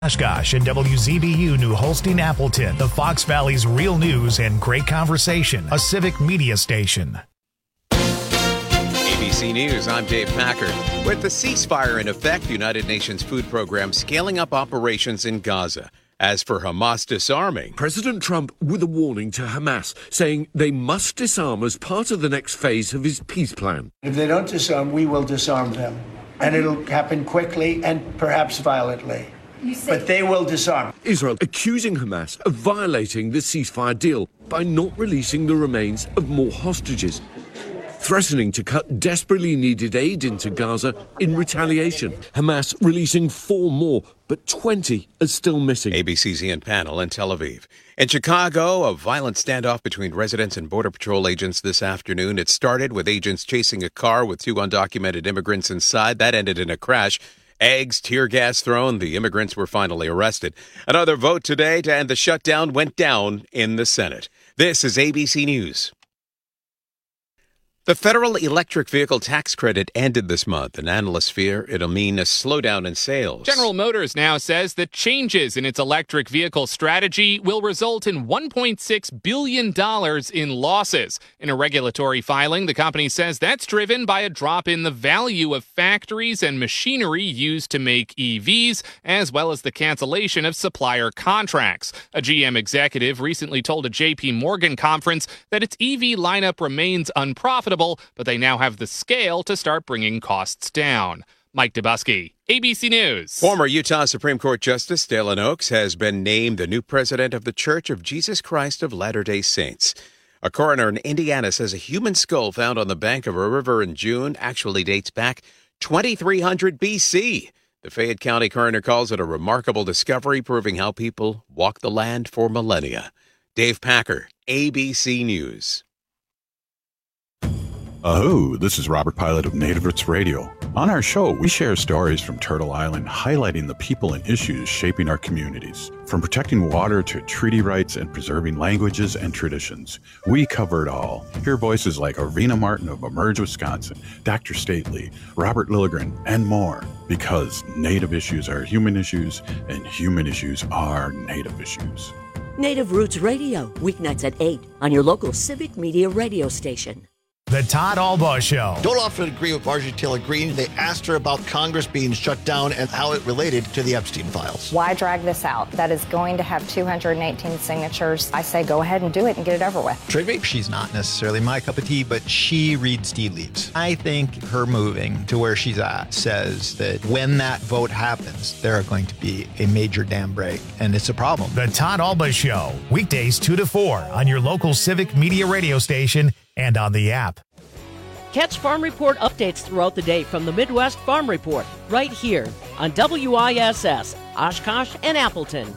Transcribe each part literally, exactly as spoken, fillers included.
Oshkosh and W Z B U New Holstein Appleton, the Fox Valley's real news and great conversation, a civic media station. A B C News, I'm Dave Packard. With the ceasefire in effect, the United Nations Food Program scaling up operations in Gaza. As for Hamas disarming, President Trump with a warning to Hamas, saying they must disarm as part of the next phase of his peace plan. If they don't disarm, we will disarm them. And it'll happen quickly and perhaps violently. But they will disarm. Israel accusing Hamas of violating the ceasefire deal by not releasing the remains of more hostages, threatening to cut desperately needed aid into Gaza in retaliation. Hamas releasing four more, but twenty are still missing. A B C's Ian Pannell in Tel Aviv. In Chicago, a violent standoff between residents and Border Patrol agents this afternoon. It started with agents chasing a car with two undocumented immigrants inside. That ended in a crash. Eggs, tear gas thrown. The immigrants were finally arrested. Another vote today to end the shutdown went down in the Senate. This is A B C News. The federal electric vehicle tax credit ended this month, and analysts fear it'll mean a slowdown in sales. General Motors now says that changes in its electric vehicle strategy will result in one point six billion dollars in losses. In a regulatory filing, the company says that's driven by a drop in the value of factories and machinery used to make E Vs, as well as the cancellation of supplier contracts. A G M executive recently told a J P Morgan conference that its E V lineup remains unprofitable, but they now have the scale to start bringing costs down. Mike Dubusky, A B C News. Former Utah Supreme Court Justice Dalen Oaks has been named the new president of the Church of Jesus Christ of Latter-day Saints. A coroner in Indiana says a human skull found on the bank of a river in June actually dates back twenty-three hundred B C. The Fayette County coroner calls it a remarkable discovery, proving how people walk the land for millennia. Dave Packer, A B C News. Aho, this is Robert Pilot of Native Roots Radio. On our show, we share stories from Turtle Island highlighting the people and issues shaping our communities. From protecting water to treaty rights and preserving languages and traditions, we cover it all. Hear voices like Arvina Martin of Emerge, Wisconsin, Doctor Stately, Robert Lilligren, and more. Because Native issues are human issues, and human issues are Native issues. Native Roots Radio, weeknights at eight on your local civic media radio station. The Todd Albaugh Show. Don't often agree with Marjorie Taylor Greene. They asked her about Congress being shut down and how it related to the Epstein files. Why drag this out? That is going to have two hundred eighteen signatures. I say go ahead and do it and get it over with. Trigby? She's not necessarily my cup of tea, but she reads tea leaves. I think her moving to where she's at says that when that vote happens, there are going to be a major dam break, and it's a problem. The Todd Albaugh Show, weekdays two to four on your local civic media radio station and on the app. Catch Farm Report updates throughout the day from the Midwest Farm Report right here on W I S S, Oshkosh and Appleton.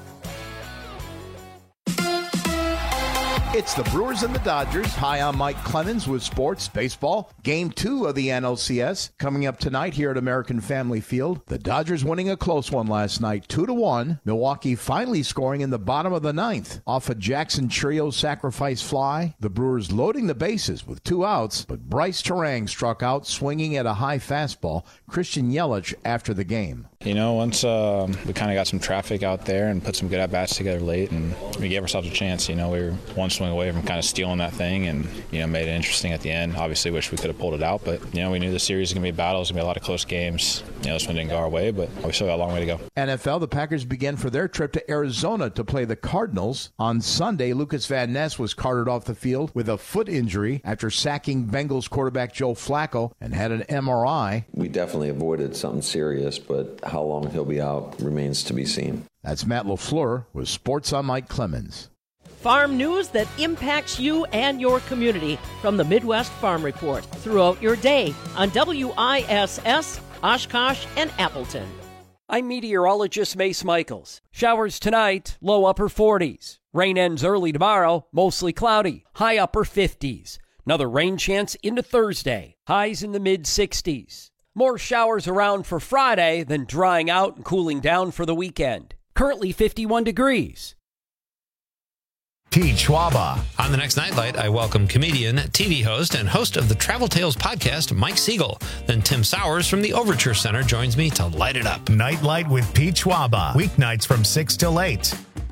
It's the Brewers and the Dodgers. Hi, I'm Mike Clemens with Sports Baseball. Game two of the N L C S coming up tonight here at American Family Field. The Dodgers winning a close one last night, two to one. Milwaukee finally scoring in the bottom of the ninth off a Jackson Trio sacrifice fly. The Brewers loading the bases with two outs, but Bryce Terang struck out swinging at a high fastball. Christian Yelich after the game. You know, once uh, we kind of got some traffic out there and put some good at-bats together late, and we gave ourselves a chance. You know, we were one swing away from kind of stealing that thing and, you know, made it interesting at the end. Obviously, wish we could have pulled it out, but, you know, we knew the series was going to be a battle. It was going to be a lot of close games. You know, this one didn't go our way, but we still got a long way to go. N F L, the Packers began for their trip to Arizona to play the Cardinals. On Sunday, Lucas Van Ness was carted off the field with a foot injury after sacking Bengals quarterback Joe Flacco and had an M R I. We definitely avoided something serious, but how long he'll be out remains to be seen. That's Matt LaFleur with Sports on Mike Clemens. Farm news that impacts you and your community from the Midwest Farm Report throughout your day on W I S S, Oshkosh and Appleton. I'm meteorologist Mace Michaels. Showers tonight, low upper forties. Rain ends early tomorrow, mostly cloudy, high upper fifties. Another rain chance into Thursday, highs in the mid sixties. More showers around for Friday, then drying out and cooling down for the weekend. Currently fifty-one degrees. Pete Schwaba. On the next Nightlight, I welcome comedian, T V host, and host of the Travel Tales podcast, Mike Siegel. Then Tim Sowers from the Overture Center joins me to light it up. Nightlight with Pete Schwaba. Weeknights from six till eight.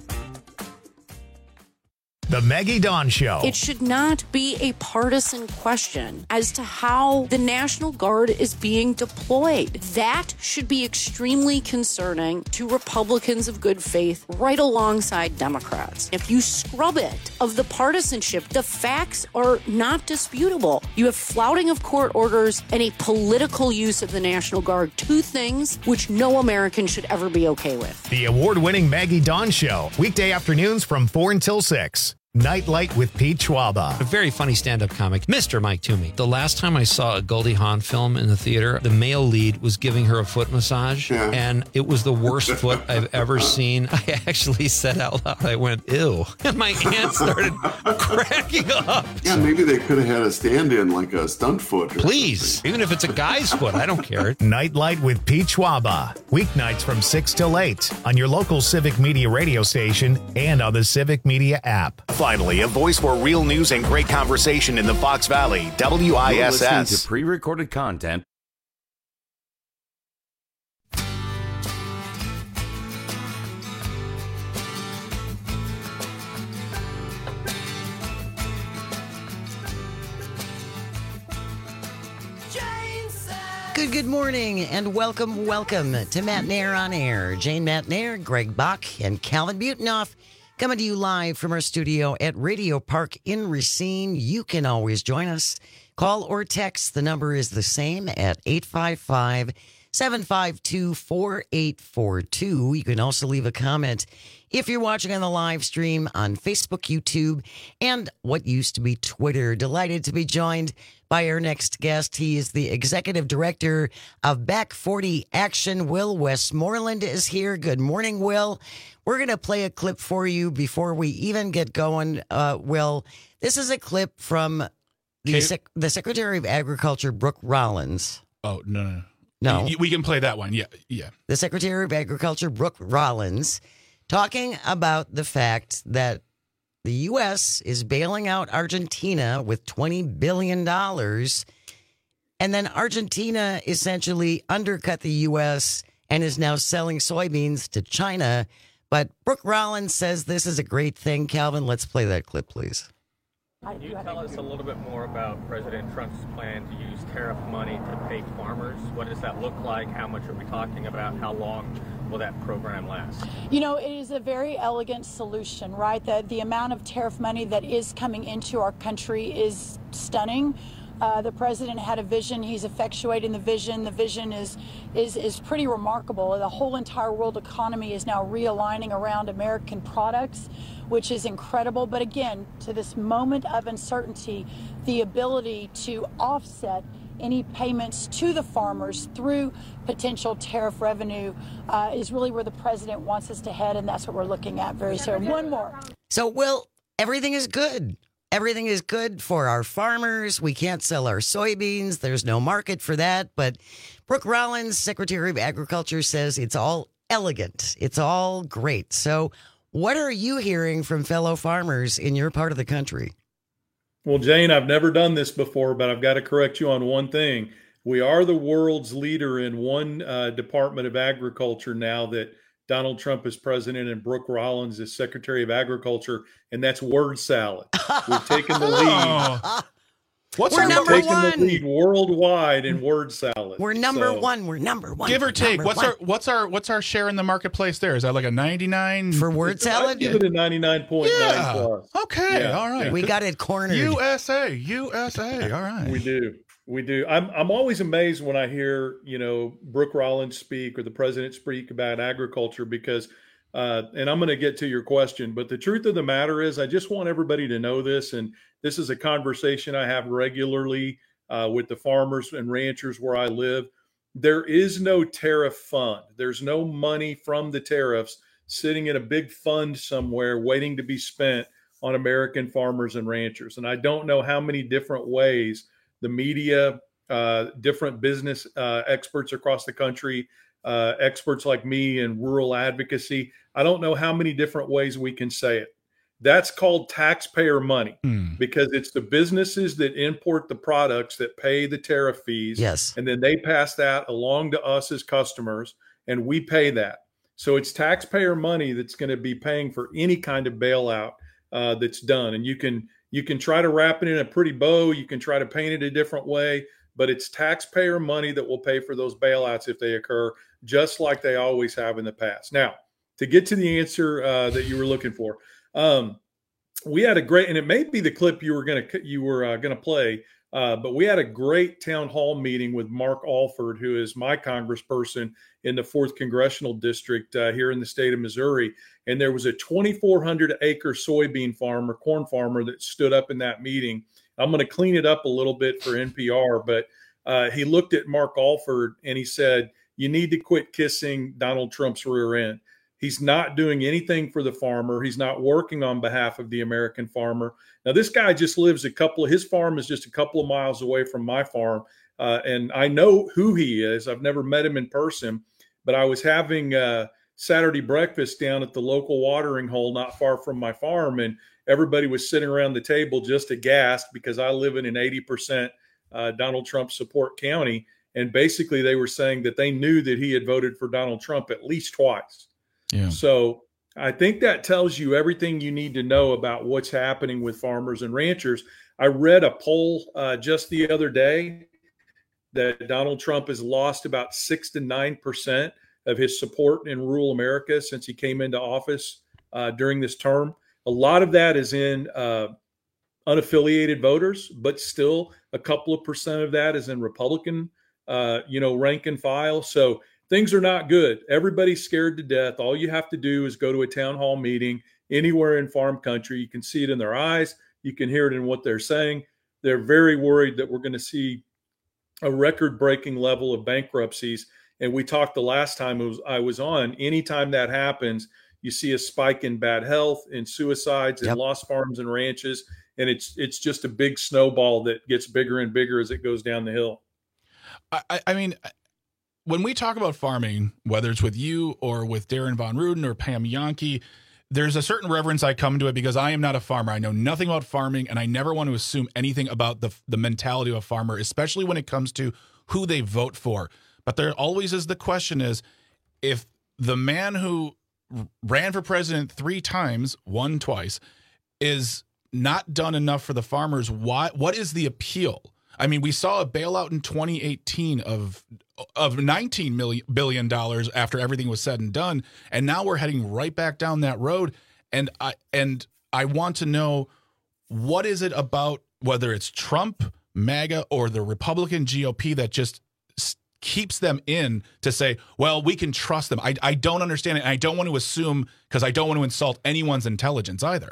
The Maggie Dawn Show. It should not be a partisan question as to how the National Guard is being deployed. That should be extremely concerning to Republicans of good faith right alongside Democrats. If you scrub it of the partisanship, the facts are not disputable. You have flouting of court orders and a political use of the National Guard, two things which no American should ever be okay with. The award-winning Maggie Dawn Show. Weekday afternoons from four until six. Nightlight with Pete Schwaba. A very funny stand-up comic, Mister Mike Toomey. The last time I saw a Goldie Hawn film in the theater, the male lead was giving her a foot massage, yeah. and it was the worst foot I've ever seen. I actually said out loud, I went, ew. And my aunt started cracking up. Yeah, maybe they could have had a stand-in, like a stunt foot. Please, something. Even if it's a guy's foot, I don't care. Nightlight with Pete Schwaba. Weeknights from six till eight on your local Civic Media radio station and on the Civic Media app. Finally, a voice for real news and great conversation in the Fox Valley. W I S S. You're listening to pre-recorded content. Good, good morning, and welcome, welcome to Matt Nair on Air. Jane Matt Nair, Greg Bach, and Calvin Butenoff. Coming to you live from our studio at Radio Park in Racine. You can always join us. Call or text. The number is the same at eight five five, seven five two, four eight four two. You can also leave a comment if you're watching on the live stream on Facebook, YouTube, and what used to be Twitter. Delighted to be joined by our next guest. He is the executive director of Back forty Action. Will Westmoreland is here. Good morning, Will. We're going to play a clip for you before we even get going, uh, Will. This is a clip from the, sec- the Secretary of Agriculture, Brooke Rollins. Oh, no, no, no. We, we can play that one. Yeah, yeah. The Secretary of Agriculture, Brooke Rollins, talking about the fact that the U S is bailing out Argentina with twenty billion dollars, and then Argentina essentially undercut the U S and is now selling soybeans to China. But Brooke Rollins says this is a great thing. Calvin, let's play that clip, please. Can you tell us a little bit more about President Trump's plan to use tariff money to pay farmers? What does that look like? How much are we talking about? How long will that program last? You know, it is a very elegant solution, right? The, the amount of tariff money that is coming into our country is stunning. Uh, the president had a vision. He's effectuating the vision. The vision is, is, is pretty remarkable. The whole entire world economy is now realigning around American products, which is incredible. But again, to this moment of uncertainty, the ability to offset any payments to the farmers through potential tariff revenue uh, is really where the president wants us to head, and that's what we're looking at very soon. One more. So, Will, everything is good. Everything is good for our farmers. We can't sell our soybeans. There's no market for that. But Brooke Rollins, Secretary of Agriculture, says it's all elegant. It's all great. So what are you hearing from fellow farmers in your part of the country? Well, Jane, I've never done this before, but I've got to correct you on one thing. We are the world's leader in one uh, Department of Agriculture now that Donald Trump is president and Brooke Rollins is Secretary of Agriculture, and that's word salad. We've taken the lead. What's We're our number taking one. the lead worldwide in word salad. We're number So- one. We're number one. Give or take, Number what's one. our what's our what's our share in the marketplace there? Is that like a ninety-nine For word I'd salad? give it a ninety-nine point nine Yeah. plus. Okay, Yeah. all right. We got it cornered. U S A, U S A. All right. We do. We do. I'm I'm always amazed when I hear, you know, Brooke Rollins speak or the president speak about agriculture because, uh, and I'm going to get to your question, but the truth of the matter is I just want everybody to know this, and this is a conversation I have regularly uh, with the farmers and ranchers where I live. There is no tariff fund. There's no money from the tariffs sitting in a big fund somewhere waiting to be spent on American farmers and ranchers. And I don't know how many different ways the media, uh, different business uh, experts across the country, uh, experts like me in rural advocacy, I don't know how many different ways we can say it. That's called taxpayer money Mm. because it's the businesses that import the products that pay the tariff fees. Yes. And then they pass that along to us as customers, and we pay that. So it's taxpayer money that's going to be paying for any kind of bailout uh, that's done. And you can you can try to wrap it in a pretty bow. You can try to paint it a different way, but it's taxpayer money that will pay for those bailouts if they occur, just like they always have in the past. Now, to get to the answer uh, that you were looking for, um, we had a great, and it may be the clip you were going to you were uh, going to play, uh, but we had a great town hall meeting with Mark Alford, who is my congressperson in the fourth Congressional District uh, here in the state of Missouri. And there was a twenty-four hundred acre soybean farmer, corn farmer that stood up in that meeting. I'm going to clean it up a little bit for N P R, but uh, he looked at Mark Alford and he said, you need to quit kissing Donald Trump's rear end. He's not doing anything for the farmer. He's not working on behalf of the American farmer. Now, this guy just lives a couple of, his farm is just a couple of miles away from my farm. Uh, and I know who he is. I've never met him in person, but I was having uh, Saturday breakfast down at the local watering hole not far from my farm. And everybody was sitting around the table just aghast because I live in an eighty percent uh, Donald Trump support county. And basically they were saying that they knew that he had voted for Donald Trump at least twice. Yeah. So I think that tells you everything you need to know about what's happening with farmers and ranchers. I read a poll uh, just the other day that Donald Trump has lost about six to nine percent of his support in rural America since he came into office uh, during this term. A lot of that is in uh, unaffiliated voters, but still a couple of percent of that is in Republican, uh, you know, rank and file. So things are not good. Everybody's scared to death. All you have to do is go to a town hall meeting anywhere in farm country. You can see it in their eyes. You can hear it in what they're saying. They're very worried that we're going to see a record-breaking level of bankruptcies. And we talked the last time it was, I was on, anytime that happens, you see a spike in bad health, in suicides, in Yep. lost farms and ranches. And it's it's just a big snowball that gets bigger and bigger as it goes down the hill. I, I mean, when we talk about farming, whether it's with you or with Darren Von Ruden or Pam Jahnke, there's a certain reverence I come to it because I am not a farmer. I know nothing about farming, and I never want to assume anything about the the mentality of a farmer, especially when it comes to who they vote for. But there always is the question is, if the man who ran for president three times, won twice, is not done enough for the farmers, why? What is the appeal? I mean, we saw a bailout in twenty eighteen of of nineteen billion dollars after everything was said and done, and now we're heading right back down that road. And I and I want to know, what is it about, whether it's Trump, MAGA, or the Republican G O P, that just keeps them in to say, well, we can trust them? I, I don't understand it. And I don't want to assume, because I don't want to insult anyone's intelligence either.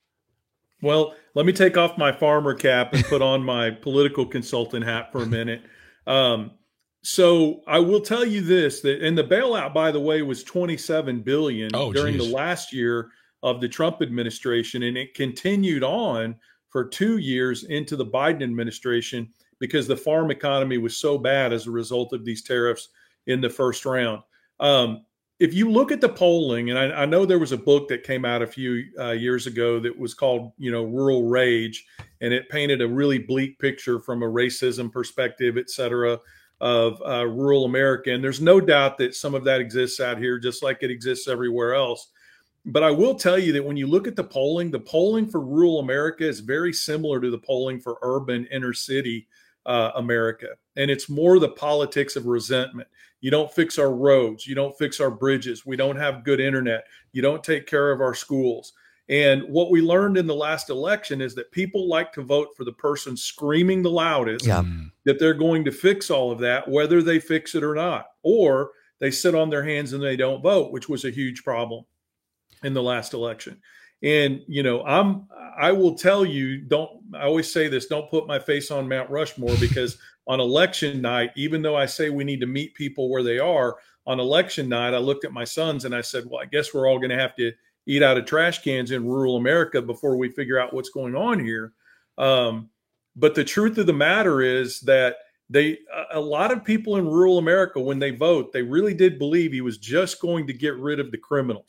Well, let me take off my farmer cap and put on my political consultant hat for a minute. Um, so I will tell you this, that, and the bailout, by the way, was twenty-seven billion dollars Oh, during geez. the last year of the Trump administration. And it continued on for two years into the Biden administration because the farm economy was so bad as a result of these tariffs in the first round. Um, If you look at the polling, and I, I know there was a book that came out a few uh, years ago that was called, you know, Rural Rage, and it painted a really bleak picture from a racism perspective, et cetera, of uh, rural America. And there's no doubt that some of that exists out here, just like it exists everywhere else. But I will tell you that when you look at the polling, the polling for rural America is very similar to the polling for urban inner city uh, America. And it's more the politics of resentment. You don't fix our roads. You don't fix our bridges. We don't have good internet. You don't take care of our schools. And what we learned in the last election is that people like to vote for the person screaming the loudest Yeah. that they're going to fix all of that, whether they fix it or not, or they sit on their hands and they don't vote, which was a huge problem in the last election. And, you know, I'm, I will tell you, don't, I always say this, don't put my face on Mount Rushmore, because on election night, even though I say we need to meet people where they are, on election night, I looked at my sons and I said, well, I guess we're all going to have to eat out of trash cans in rural America before we figure out what's going on here. Um, but the truth of the matter is that they, a lot of people in rural America, when they vote, they really did believe he was just going to get rid of the criminals.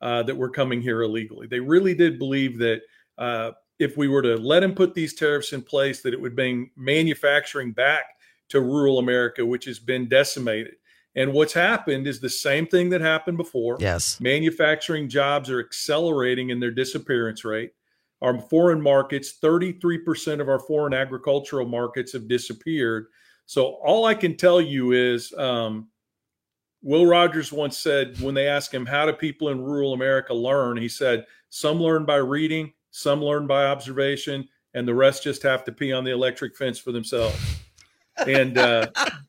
uh, that were coming here illegally. They really did believe that uh, if we were to let them put these tariffs in place, that it would bring manufacturing back to rural America, which has been decimated. And what's happened is the same thing that happened before. Yes. Manufacturing jobs are accelerating in their disappearance rate. Our foreign markets, thirty-three percent of our foreign agricultural markets have disappeared. So all I can tell you is um, Will Rogers once said, when they asked him, how do people in rural America learn? He said, some learn by reading, some learn by observation, and the rest just have to pee on the electric fence for themselves. And uh,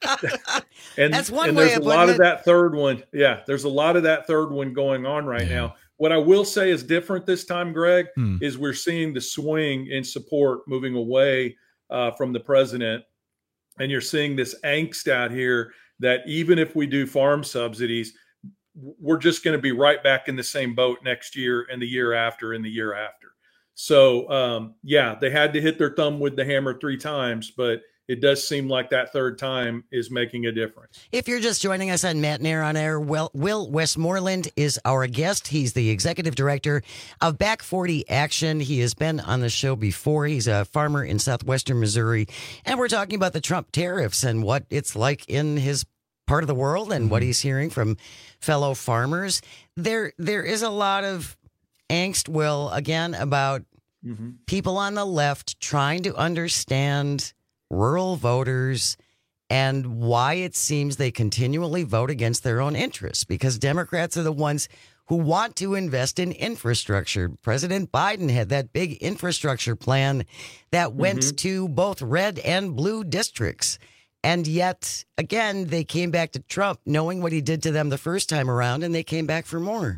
and, That's one and way there's a of lot of it. that third one. Yeah, there's a lot of that third one going on right Yeah. now. What I will say is different this time, Greg, Hmm. is we're seeing the swing in support moving away uh, from the president. And you're seeing this angst out here that even if we do farm subsidies, we're just going to be right back in the same boat next year and the year after and the year after. So, um, yeah, they had to hit their thumb with the hammer three times, but it does seem like that third time is making a difference. If you're just joining us on Matt Nair on Air, Will, Will Westmoreland is our guest. He's the executive director of Back forty Action. He has been on the show before. He's a farmer in southwestern Missouri. And we're talking about the Trump tariffs and what it's like in his part of the world and what he's hearing from fellow farmers. There, there is a lot of angst, Will, again, about Mm-hmm. people on the left trying to understand rural voters and why it seems they continually vote against their own interests, because Democrats are the ones who want to invest in infrastructure. President Biden had that big infrastructure plan that went Mhm. to both red and blue districts. And yet, again, they came back to Trump knowing what he did to them the first time around, and they came back for more.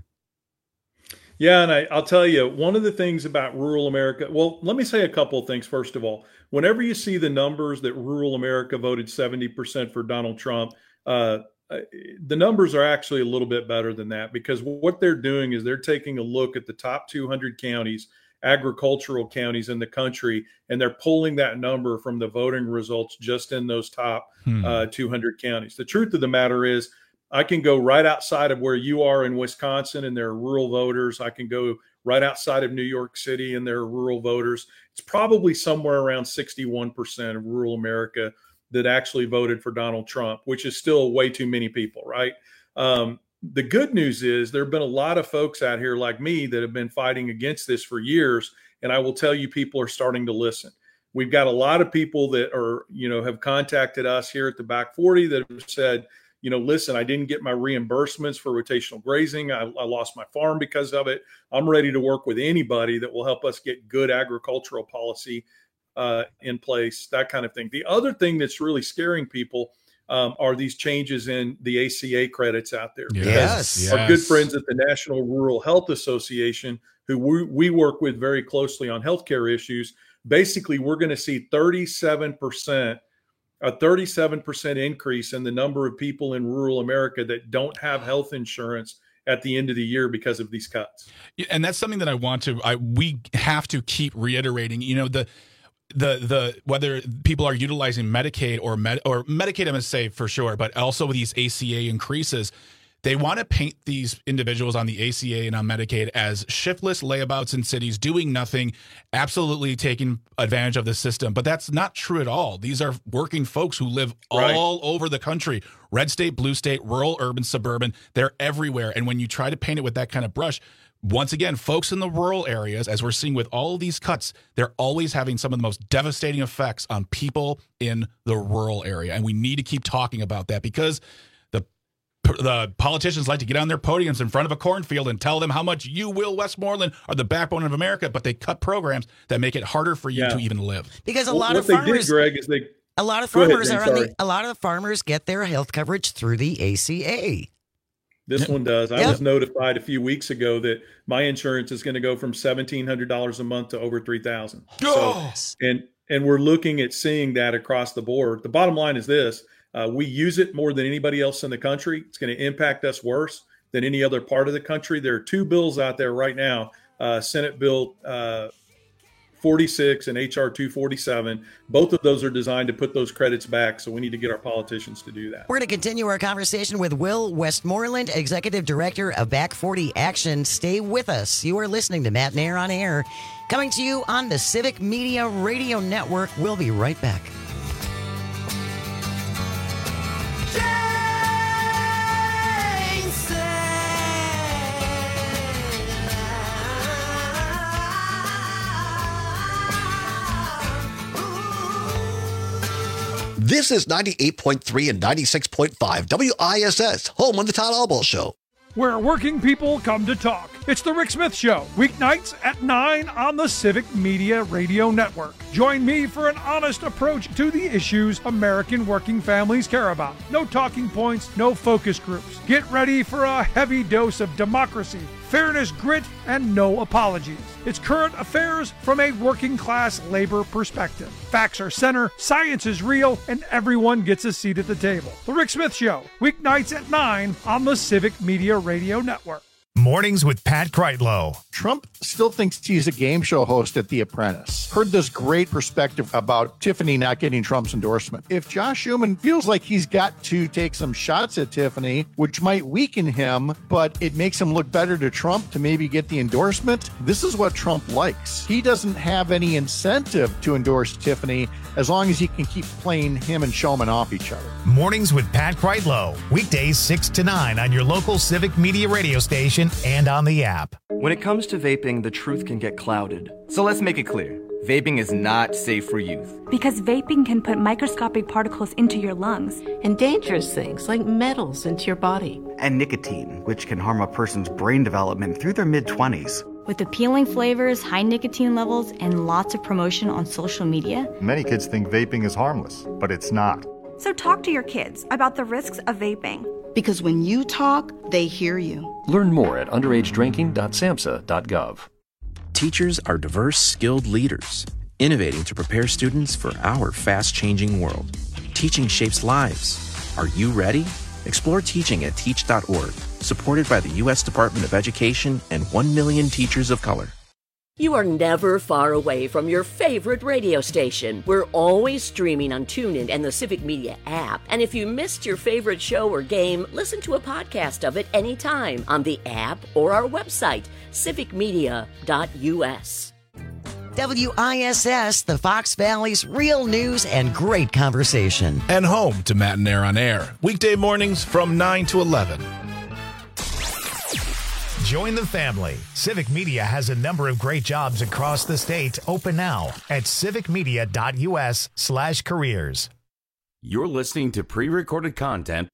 Yeah, and I, I'll tell you, one of the things about rural America, well, let me say a couple of things. First of all, whenever you see the numbers that rural America voted seventy percent for Donald Trump, uh, the numbers are actually a little bit better than that, because what they're doing is they're taking a look at the top two hundred counties, agricultural counties in the country, and they're pulling that number from the voting results just in those top Hmm. uh, two hundred counties. The truth of the matter is, I can go right outside of where you are in Wisconsin and there are rural voters. I can go right outside of New York City and there are rural voters. It's probably somewhere around sixty-one percent of rural America that actually voted for Donald Trump, which is still way too many people, right? Um, the good news is there have been a lot of folks out here like me that have been fighting against this for years. And I will tell you, people are starting to listen. We've got a lot of people that are, you know, have contacted us here at the Back forty that have said, you know, listen, I didn't get my reimbursements for rotational grazing. I, I lost my farm because of it. I'm ready to work with anybody that will help us get good agricultural policy uh, in place, that kind of thing. The other thing that's really scaring people um, are these changes in the A C A credits out there. Yes, Because Our yes. good friends at the National Rural Health Association, who we, we work with very closely on healthcare issues, basically we're going to see thirty-seven percent a thirty-seven percent increase in the number of people in rural America that don't have health insurance at the end of the year because of these cuts. Yeah, and that's something that I want to I we have to keep reiterating. You know, the the the whether people are utilizing Medicaid or med or Medicaid, I'm going to say for sure, but also these A C A increases, they want to paint these individuals on the A C A and on Medicaid as shiftless layabouts in cities doing nothing, absolutely taking advantage of the system. But that's not true at all. These are working folks who live Right. all over the country, red state, blue state, rural, urban, suburban. They're everywhere. And when you try to paint it with that kind of brush, once again, folks in the rural areas, as we're seeing with all of these cuts, they're always having some of the most devastating effects on people in the rural area. And we need to keep talking about that, because the the politicians like to get on their podiums in front of a cornfield and tell them how much you, Will Westmoreland, are the backbone of America, but they cut programs that make it harder for you Yeah. to even live. Because a What- lot what of they farmers, did, Greg, is they a lot of Go ahead, farmers Jane, are on the, sorry. a lot of the farmers get their health coverage through the A C A. This one does. I Yeah. was notified a few weeks ago that my insurance is going to go from seventeen hundred dollars a month to over three thousand dollars. So, and and we're looking at seeing that across the board. The bottom line is this: uh, we use it more than anybody else in the country. It's going to impact us worse than any other part of the country. There are two bills out there right now: uh, Senate Bill uh, forty-six and H R two forty-seven. Both of those are designed to put those credits back, so we need to get our politicians to do that. We're going to continue our conversation with Will Westmoreland, Executive Director of Back forty Action. Stay with us. You are listening to Matt Nair on Air, coming to you on the Civic Media Radio Network. We'll be right back. This is ninety-eight point three and ninety-six point five W I S S, home of the Todd Albaugh Show. Where working people come to talk. It's the Rick Smith Show, weeknights at nine on the Civic Media Radio Network. Join me for an honest approach to the issues American working families care about. No talking points, no focus groups. Get ready for a heavy dose of democracy, fairness, grit, and no apologies. It's current affairs from a working class labor perspective. Facts are center, science is real, and everyone gets a seat at the table. The Rick Smith Show, weeknights at nine on the Civic Media Radio Network. Mornings with Pat Kreitlow. Trump still thinks he's a game show host at The Apprentice. Heard this great perspective about Tiffany not getting Trump's endorsement. If Josh Schuman feels like he's got to take some shots at Tiffany, which might weaken him, but it makes him look better to Trump to maybe get the endorsement, this is what Trump likes. He doesn't have any incentive to endorse Tiffany as long as he can keep playing him and Shulman off each other. Mornings with Pat Kreitlow. Weekdays six to nine on your local Civic Media radio station and on the app. When it comes to vaping, the truth can get clouded. So let's make it clear. Vaping is not safe for youth. Because vaping can put microscopic particles into your lungs. And dangerous things like metals into your body. And nicotine, which can harm a person's brain development through their mid-twenties. With appealing flavors, high nicotine levels, and lots of promotion on social media. Many kids think vaping is harmless, but it's not. So talk to your kids about the risks of vaping. Because when you talk, they hear you. Learn more at underage drinking dot samhsa dot gov. Teachers are diverse, skilled leaders, innovating to prepare students for our fast-changing world. Teaching shapes lives. Are you ready? Explore teaching at teach dot org, supported by the U S Department of Education and one million teachers of color. You are never far away from your favorite radio station. We're always streaming on TuneIn and the Civic Media app. And if you missed your favorite show or game, listen to a podcast of it anytime on the app or our website, civic media dot u s. W I S S, the Fox Valley's real news and great conversation. And home to Matt and Air on Air. Weekday mornings from nine to eleven. Join the family. Civic Media has a number of great jobs across the state open now at civic media dot u s slash careers. You're listening to pre-recorded content.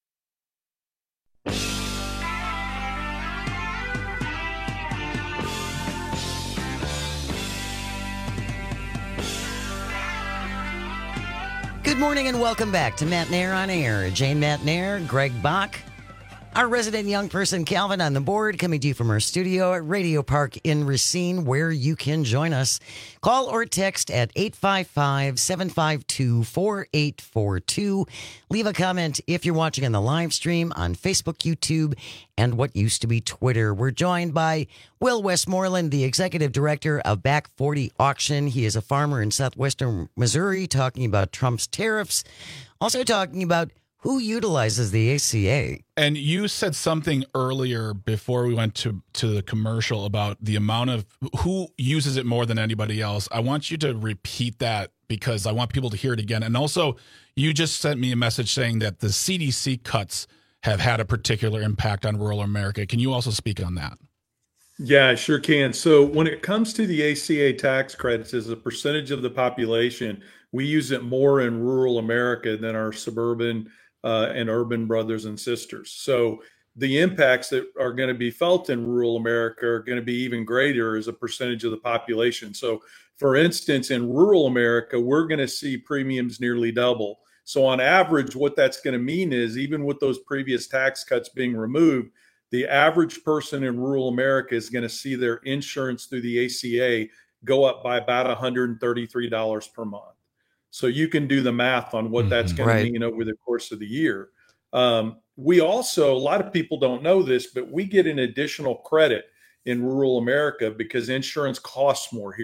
Good morning and welcome back to Matt Nair on Air. Jane Matt Nair, Greg Bach. Our resident young person, Calvin, on the board, coming to you from our studio at Radio Park in Racine, where you can join us. Call or text at eight five five, seven five two, four eight four two. Leave a comment if you're watching on the live stream on Facebook, YouTube, and what used to be Twitter. We're joined by Will Westmoreland, the Executive Director of Back forty Auction. He is a farmer in southwestern Missouri, talking about Trump's tariffs, also talking about who utilizes the A C A? And you said something earlier before we went to, to the commercial about the amount of who uses it more than anybody else. I want you to repeat that because I want people to hear it again. And also, you just sent me a message saying that the C D C cuts have had a particular impact on rural America. Can you also speak on that? Yeah, I sure can. So when it comes to the A C A tax credits as a percentage of the population, we use it more in rural America than our suburban Uh, and urban brothers and sisters. So the impacts that are going to be felt in rural America are going to be even greater as a percentage of the population. So for instance, in rural America, we're going to see premiums nearly double. So on average, what that's going to mean is even with those previous tax cuts being removed, the average person in rural America is going to see their insurance through the A C A go up by about one hundred thirty-three dollars per month. So you can do the math on what that's going Right. to mean over the course of the year. Um, we also, a lot of people don't know this, but we get an additional credit in rural America because insurance costs more here.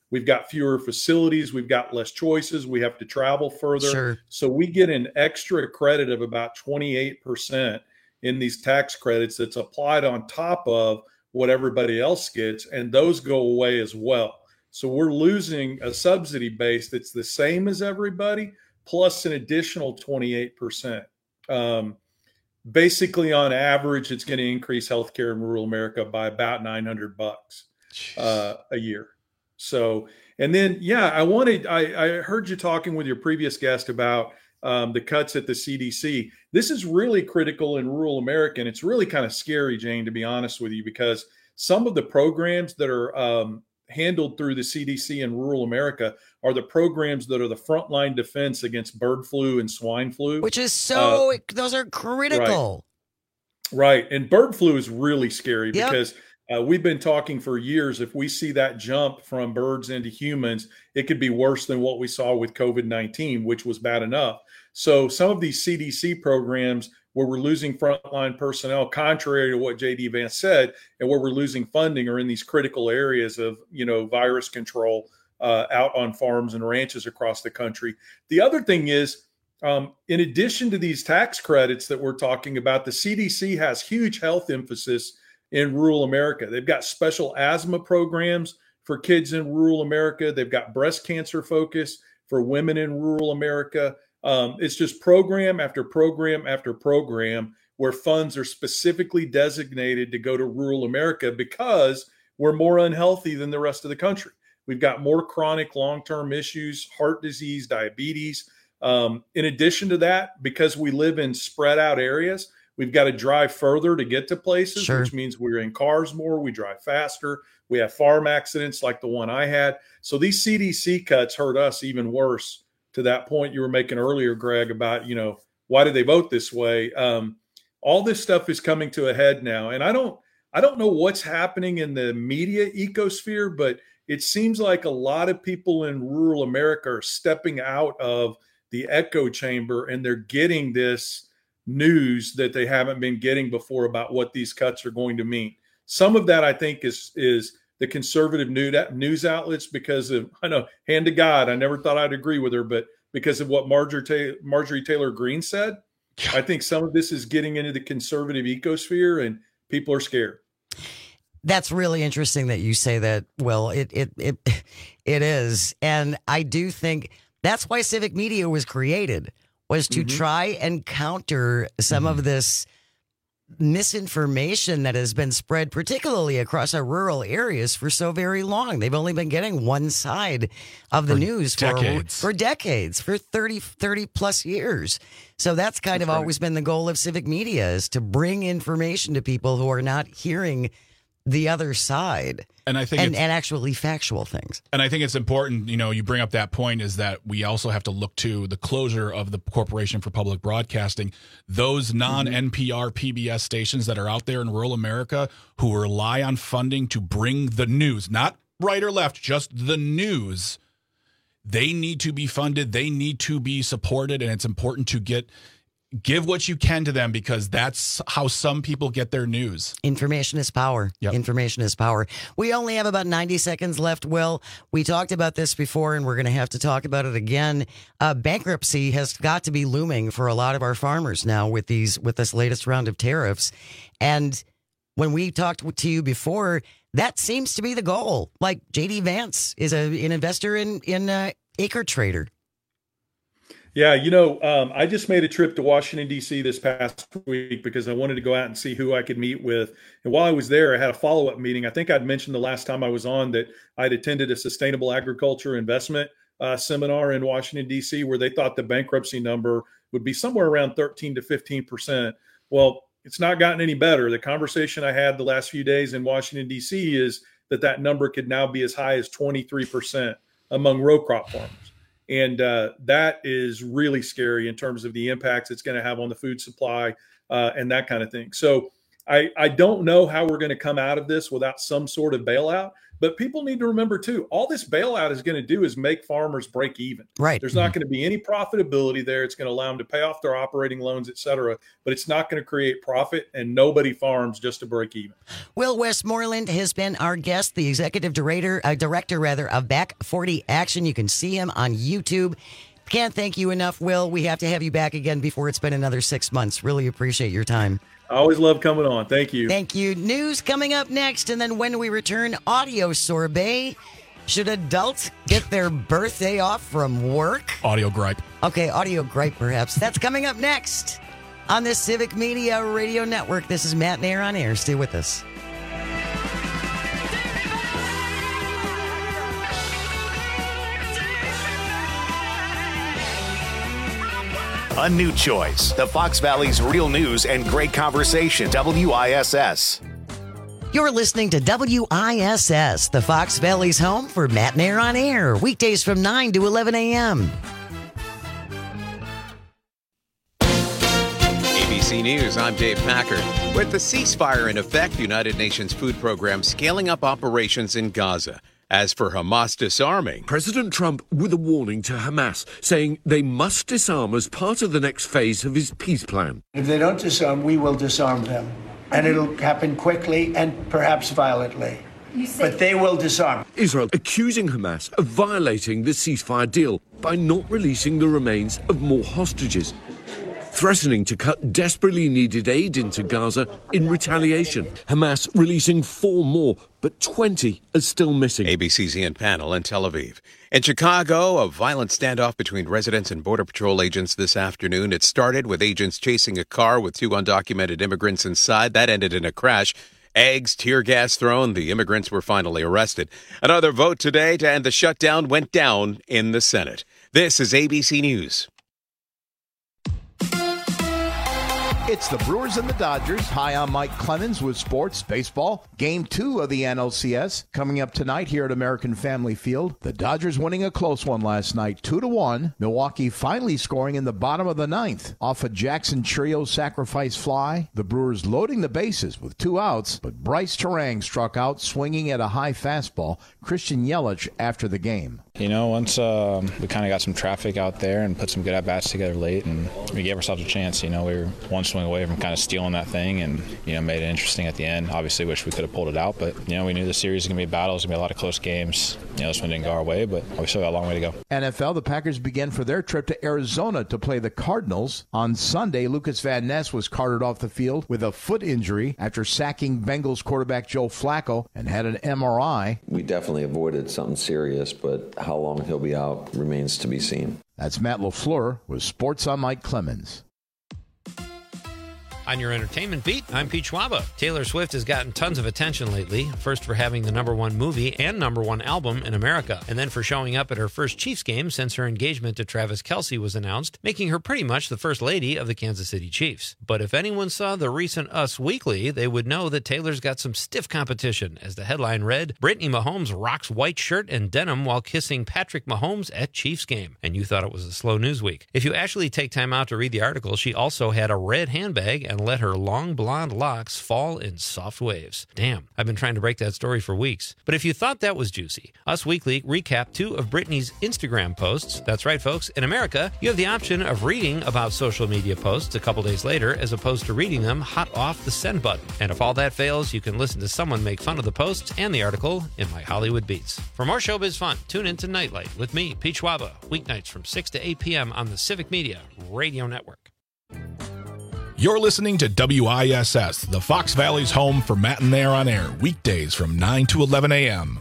We've got fewer facilities. We've got less choices. We have to travel further. Sure. So we get an extra credit of about twenty-eight percent in these tax credits that's applied on top of what everybody else gets. And those go away as well. So we're losing a subsidy base that's the same as everybody, plus an additional twenty-eight percent. Um, basically, on average, it's going to increase healthcare in rural America by about nine hundred bucks uh, a year. So, and then, yeah, I wanted, I, I heard you talking with your previous guest about um, the cuts at the C D C. This is really critical in rural America. And it's really kind of scary, Jane, to be honest with you, because some of the programs that are um, handled through the C D C in rural America are the programs that are the frontline defense against bird flu and swine flu. Which is so, uh, those are critical. Right. right. And bird flu is really scary Yep. because Uh, we've been talking for years. If we see that jump from birds into humans, it could be worse than what we saw with COVID nineteen, which was bad enough. So some of these C D C programs where we're losing frontline personnel, contrary to what J D Vance said, and where we're losing funding are in these critical areas of, you know, virus control uh, out on farms and ranches across the country. The other thing is, um, in addition to these tax credits that we're talking about, the C D C has huge health emphasis in rural America. They've got special asthma programs for kids in rural America. They've got breast cancer focus for women in rural America. Um, it's just program after program after program where funds are specifically designated to go to rural America because we're more unhealthy than the rest of the country. We've got more chronic long-term issues, heart disease, diabetes. Um, in addition to that, because we live in spread out areas, we've got to drive further to get to places, Sure. which means we're in cars more, we drive faster, we have farm accidents like the one I had. So these C D C cuts hurt us even worse, to that point you were making earlier, Greg, about, you know, why did they vote this way? Um, all this stuff is coming to a head now. And I don't, I don't know what's happening in the media ecosphere, but it seems like a lot of people in rural America are stepping out of the echo chamber and they're getting this news that they haven't been getting before about what these cuts are going to mean. Some of that, I think, is is the conservative news outlets because of, I know, hand to God, I never thought I'd agree with her, but because of what Marjorie, Ta- Marjorie Taylor Greene said, I think some of this is getting into the conservative ecosphere and people are scared. That's really interesting that you say that. Well, it it it it is. And I do think that's why civic media was created, was to Mm-hmm. try and counter some Mm-hmm. of this misinformation that has been spread, particularly across our rural areas, for so very long. They've only been getting one side of the For news decades. for for decades, for thirty, thirty plus years. So that's kind That's of right. always been the goal of civic media, is to bring information to people who are not hearing the other side. And I think and, it's- and actually factual things. And I think it's important, you know, you bring up that point, is that we also have to look to the closure of the Corporation for Public Broadcasting. Those non-N P R P B S stations that are out there in rural America who rely on funding to bring the news, not right or left, just the news, they need to be funded. They need to be supported. And it's important to get give what you can to them, because that's how some people get their news. Information is power. Yep. Information is power. We only have about ninety seconds left, Will. We talked about this before, and we're going to have to talk about it again. Uh, bankruptcy has got to be looming for a lot of our farmers now with these with this latest round of tariffs. And when we talked to you before, that seems to be the goal. Like J D Vance is a, an investor in, in uh, Acre Trader. Yeah, you know, um, I just made a trip to Washington, D C this past week because I wanted to go out and see who I could meet with. And while I was there, I had a follow-up meeting. I think I'd mentioned the last time I was on that I'd attended a sustainable agriculture investment uh, seminar in Washington, D C, where they thought the bankruptcy number would be somewhere around thirteen to fifteen percent. Well, it's not gotten any better. The conversation I had the last few days in Washington, D C is that that number could now be as high as twenty-three percent among row crop farmers. And uh, that is really scary in terms of the impacts it's going to have on the food supply uh, and that kind of thing. So I, I don't know how we're going to come out of this without some sort of bailout. But people need to remember, too, all this bailout is going to do is make farmers break even. Right. There's not going to be any profitability there. It's going to allow them to pay off their operating loans, et cetera. But it's not going to create profit, and nobody farms just to break even. Will Westmoreland has been our guest, the executive director, uh, director rather, of Back forty Action. You can see him on YouTube. Can't thank you enough, Will. We have to have you back again before it's been another six months. Really appreciate your time. I always love coming on. Thank you. Thank you. News coming up next. And then when we return, audio sorbet. Should adults get their birthday off from work? Audio gripe. Okay, audio gripe, perhaps. That's coming up next on the Civic Media Radio Network. This is Matt Nair on Air. Stay with us. A new choice. The Fox Valley's real news and great conversation. W I S S. You're listening to W I S S, the Fox Valley's home for Matt Nair on Air. Weekdays from nine to eleven a.m. A B C News, I'm Dave Packard. With the ceasefire in effect, the United Nations Food Program scaling up operations in Gaza. As for Hamas disarming, President Trump with a warning to Hamas, saying they must disarm as part of the next phase of his peace plan. If they don't disarm, we will disarm them. And it'll happen quickly and perhaps violently. But they will disarm. Israel accusing Hamas of violating the ceasefire deal by not releasing the remains of more hostages, threatening to cut desperately needed aid into Gaza in retaliation. Hamas releasing four more, but twenty are still missing. A B C's Ian Pannell in Tel Aviv. In Chicago, a violent standoff between residents and Border Patrol agents this afternoon. It started with agents chasing a car with two undocumented immigrants inside. That ended in a crash. Eggs, tear gas thrown. The immigrants were finally arrested. Another vote today to end the shutdown went down in the Senate. This is A B C News. It's the Brewers and the Dodgers. Hi, I'm Mike Clemens with Sports Baseball. Game two of the N L C S coming up tonight here at American Family Field. The Dodgers winning a close one last night, two to one. Milwaukee finally scoring in the bottom of the ninth off a Jackson Trio sacrifice fly. The Brewers loading the bases with two outs, but Bryce Terang struck out swinging at a high fastball. Christian Yelich after the game. You know, once uh, we kind of got some traffic out there and put some good at-bats together late, and we gave ourselves a chance. You know, we were one swing away from kind of stealing that thing and, you know, made it interesting at the end. Obviously, wish we could have pulled it out, but, you know, we knew the series was going to be a battle. It was going to be a lot of close games. You know, this one didn't go our way, but we still got a long way to go. N F L, the Packers began for their trip to Arizona to play the Cardinals. On Sunday, Lucas Van Ness was carted off the field with a foot injury after sacking Bengals quarterback Joe Flacco and had an M R I. We definitely avoided something serious, but how long he'll be out remains to be seen. That's Matt LaFleur with Sports on Mike Clemens. On your entertainment beat, I'm Pete Schwaba. Taylor Swift has gotten tons of attention lately, first for having the number one movie and number one album in America, and then for showing up at her first Chiefs game since her engagement to Travis Kelce was announced, making her pretty much the first lady of the Kansas City Chiefs. But if anyone saw the recent Us Weekly, they would know that Taylor's got some stiff competition, as the headline read, Brittany Mahomes rocks white shirt and denim while kissing Patrick Mahomes at Chiefs game. And you thought it was a slow news week. If you actually take time out to read the article, she also had a red handbag and let her long blonde locks fall in soft waves. Damn, I've been trying to break that story for weeks. But if you thought that was juicy, Us Weekly recapped two of Britney's Instagram posts. That's right, folks. In America, you have the option of reading about social media posts a couple days later as opposed to reading them hot off the send button. And if all that fails, you can listen to someone make fun of the posts and the article in my Hollywood Beats. For more showbiz fun, tune in to Nightlight with me, Pete Schwaba, weeknights from six to eight p.m. on the Civic Media Radio Network. You're listening to W I S S, the Fox Valley's home for Matt and Nair on Air, weekdays from nine to eleven a.m.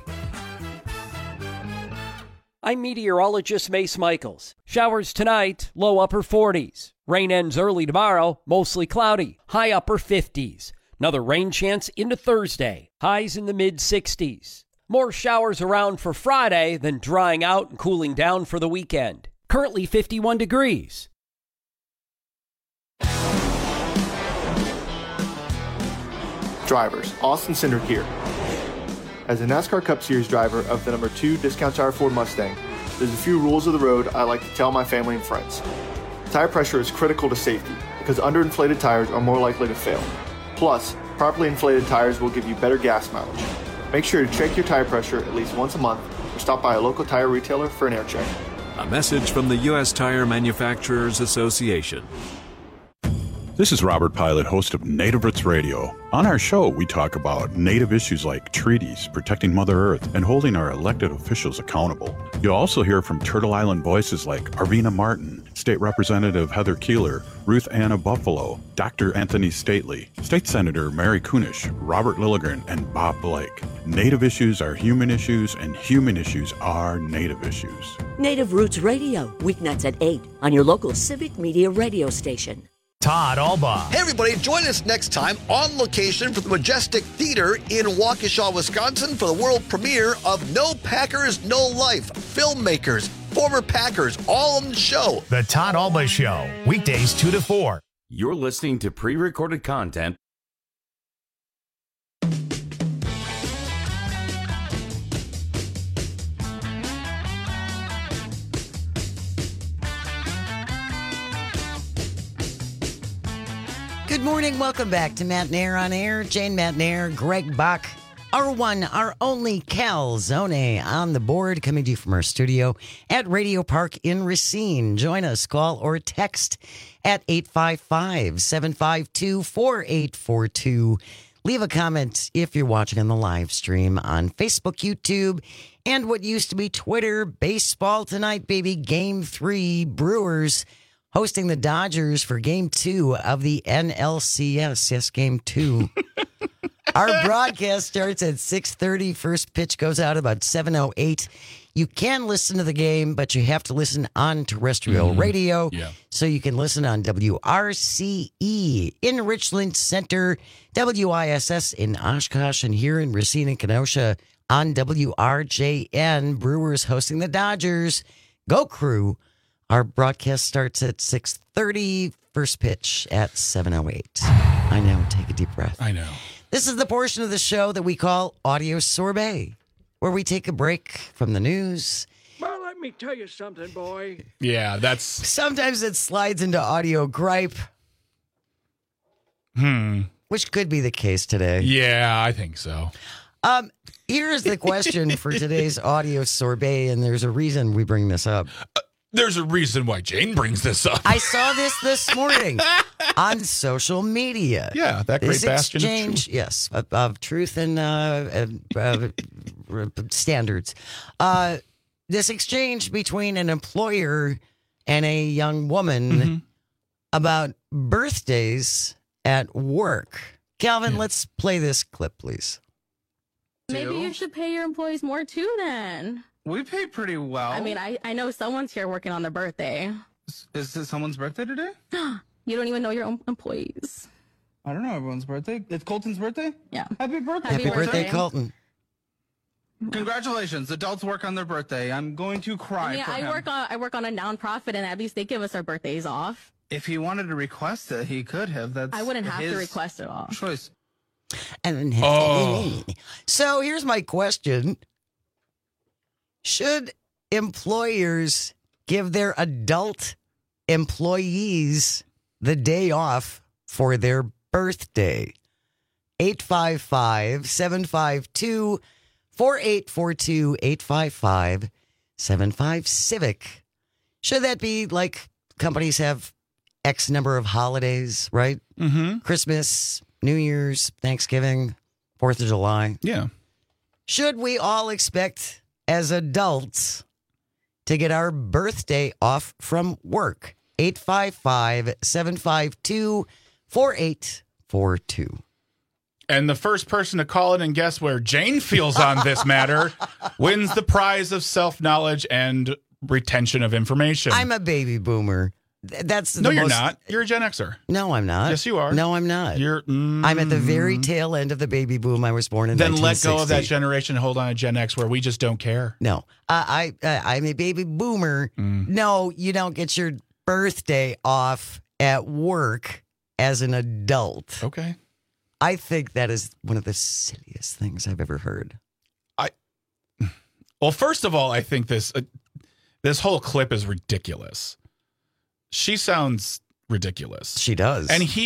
I'm meteorologist Mace Michaels. Showers tonight, low upper forties. Rain ends early tomorrow, mostly cloudy, high upper fifties. Another rain chance into Thursday, highs in the mid sixties. More showers around for Friday, then drying out and cooling down for the weekend. Currently fifty-one degrees. Drivers, Austin Cindric here. As a NASCAR Cup Series driver of the number two Discount Tire Ford Mustang, there's a few rules of the road I like to tell my family and friends. Tire pressure is critical to safety because underinflated tires are more likely to fail. Plus, Properly inflated tires will give you better gas mileage. Make sure to check your tire pressure at least once a month or stop by a local tire retailer for an air check. A message from the U S Tire Manufacturers Association. This is Robert Pilot, host of Native Roots Radio. On our show, we talk about Native issues like treaties, protecting Mother Earth, and holding our elected officials accountable. You'll also hear from Turtle Island voices like Arvina Martin, State Representative Heather Keeler, Ruth Anna Buffalo, Doctor Anthony Stately, State Senator Mary Kunish, Robert Lilligren, and Bob Blake. Native issues are human issues, and human issues are Native issues. Native Roots Radio, weeknights at eight on your local Civic Media radio station. Todd Alba. Hey, everybody, join us next time on location for the Majestic Theater in Waukesha, Wisconsin for the world premiere of No Packers, No Life. Filmmakers, former Packers, all on the show. The Todd Alba Show, weekdays two to four. You're listening to pre-recorded content. Good morning. Welcome back to Matt Nair on Air. Jane Matt Nair, Greg Bach, our one, our only Cal Zone on the board, coming to you from our studio at Radio Park in Racine. Join us, call or text at eight five five, seven five two, four eight four two. Leave a comment if you're watching on the live stream on Facebook, YouTube, and what used to be Twitter. Baseball tonight, baby. Game three, Brewers hosting the Dodgers for game two of the N L C S. Yes, game two. Our broadcast starts at six thirty. First pitch goes out about seven oh eight. You can listen to the game, but you have to listen on terrestrial mm-hmm. radio. Yeah. So you can listen on W R C E in Richland Center, W I S S in Oshkosh, and here in Racine and Kenosha on W R J N. Brewers hosting the Dodgers. Go Crew. Our broadcast starts at six thirty, first pitch at seven oh eight. I know, take a deep breath. I know. This is the portion of the show that we call Audio Sorbet, where we take a break from the news. Well, let me tell you something, boy. Yeah, that's... Sometimes it slides into audio gripe. Hmm. Which could be the case today. Yeah, I think so. Um, here's the question for today's Audio Sorbet, and there's a reason we bring this up. Uh, There's a reason why Jane brings this up. I saw this this morning on social media. Yeah, that great this bastion exchange, of truth. yes, of, of truth and uh, uh, uh, standards. Uh, this exchange between an employer and a young woman mm-hmm. about birthdays at work. Calvin, yeah. let's play this clip, please. Maybe you should pay your employees more too, then. We pay pretty well. I mean, I, I know someone's here working on their birthday. Is, is it someone's birthday today? You don't even know your own employees. I don't know everyone's birthday. It's Colton's birthday? Yeah. Happy birthday. Happy, Happy birthday, birthday, Colton. Congratulations. Adults work on their birthday. I'm going to cry I mean, for I him. work on I work on a nonprofit, and at least they give us our birthdays off. If he wanted to request it, he could have. That's I wouldn't have his to request it off. Choice. And oh. So here's my question. Should employers give their adult employees the day off for their birthday? eight five five, seven five two, four eight four two, eight five five, seven five Civic. Should that be like companies have X number of holidays, right? Mm-hmm. Christmas, New Year's, Thanksgiving, fourth of July. Yeah. Should we all expect as adults to get our birthday off from work? eight five five, seven five two, four eight four two. And the first person to call in and guess where Jane feels on this matter wins the prize of self-knowledge and retention of information. I'm a baby boomer. That's the No, you're most... not. You're a Gen Xer. No, I'm not. Yes, you are. No, I'm not. You're. Mm, I'm at the very tail end of the baby boom. I was born in then nineteen sixty. let go of that generation and hold on to Gen X where we just don't care. No, uh, I uh, I'm a baby boomer. Mm. No, you don't get your birthday off at work as an adult. Okay. I think that is one of the silliest things I've ever heard. I. Well, first of all, I think this uh, this whole clip is ridiculous. She sounds ridiculous. She does. And he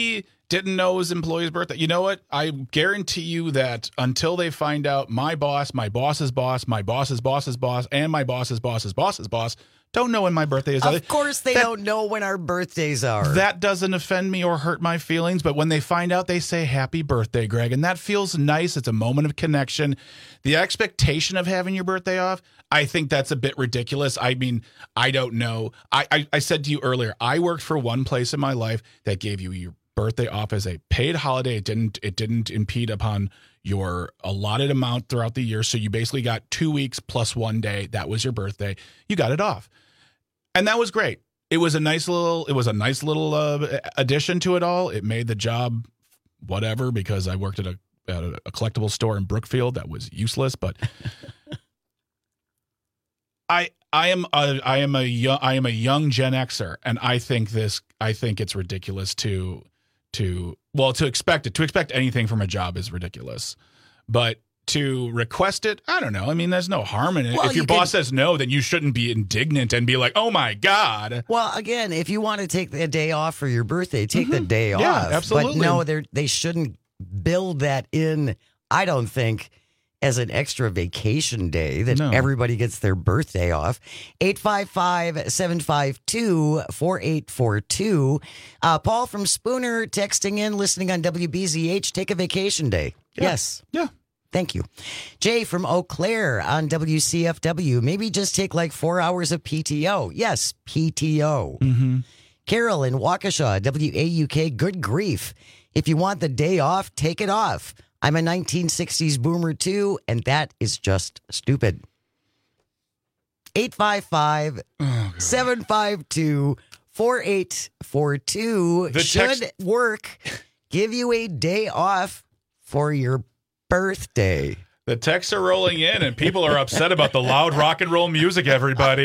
didn't know his employee's birthday. You know what? I guarantee you that until they find out my boss, my boss's boss, my boss's boss's boss, and my boss's boss's boss's boss don't know when my birthday is. Of course they that, don't know when our birthdays are. That doesn't offend me or hurt my feelings, but when they find out, they say, happy birthday, Greg, and that feels nice. It's a moment of connection. The expectation of having your birthday off, I think that's a bit ridiculous. I mean, I don't know. I, I, I said to you earlier, I worked for one place in my life that gave you your birthday off as a paid holiday. It didn't, it didn't impede upon your allotted amount throughout the year. So you basically got two weeks plus one day. That was your birthday. You got it off. And that was great. It was a nice little, it was a nice little uh, addition to it all. It made the job whatever, because I worked at a, at a collectible store in Brookfield that was useless, but I, I am a, I am a young, I am a young Gen Xer. And I think this, I think it's ridiculous to, to, well, to expect it, to expect anything from a job is ridiculous, but to request it, I don't know. I mean, there's no harm in it. Well, if your you boss can, says no, then you shouldn't be indignant and be like, oh my God. Well, again, if you want to take the day off for your birthday, take mm-hmm. the day yeah, off. Absolutely. But no, they shouldn't build that in, I don't think, as an extra vacation day that no. everybody gets their birthday off. eight five five, seven five two, four eight four two. Uh, Paul from Spooner texting in, listening on W B Z H, take a vacation day. Yeah. Yes. Yeah. Thank you. Jay from Eau Claire on W C F W. Maybe just take like four hours of P T O. Yes, P T O. Mm-hmm. Carol in Waukesha, W A U K. Good grief. If you want the day off, take it off. I'm a nineteen sixties boomer too, and that is just stupid. eight five five, seven five two, four eight four two The should text- work. Give you a day off for your birthday. The texts are rolling in and people are upset about the loud rock and roll music, everybody.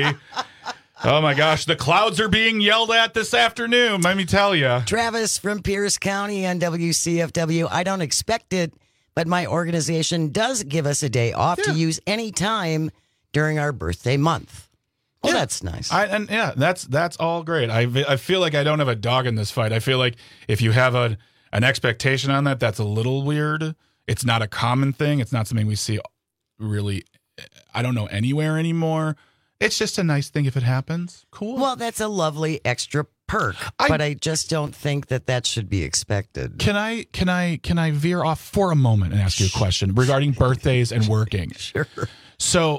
Oh my gosh, the clouds are being yelled at this afternoon, let me tell you. Travis from Pierce County on W C F W. I don't expect it, but my organization does give us a day off yeah. to use any time during our birthday month. Well, yeah. that's nice. I, and yeah, that's that's all great. I, I feel like I don't have a dog in this fight. I feel like if you have a an expectation on that, that's a little weird. It's not a common thing. It's not something we see really, I don't know, anywhere anymore. It's just a nice thing if it happens. Cool. Well, that's a lovely extra perk, I, but I just don't think that that should be expected. Can I can I can I veer off for a moment and ask you a question regarding birthdays and working? Sure. So,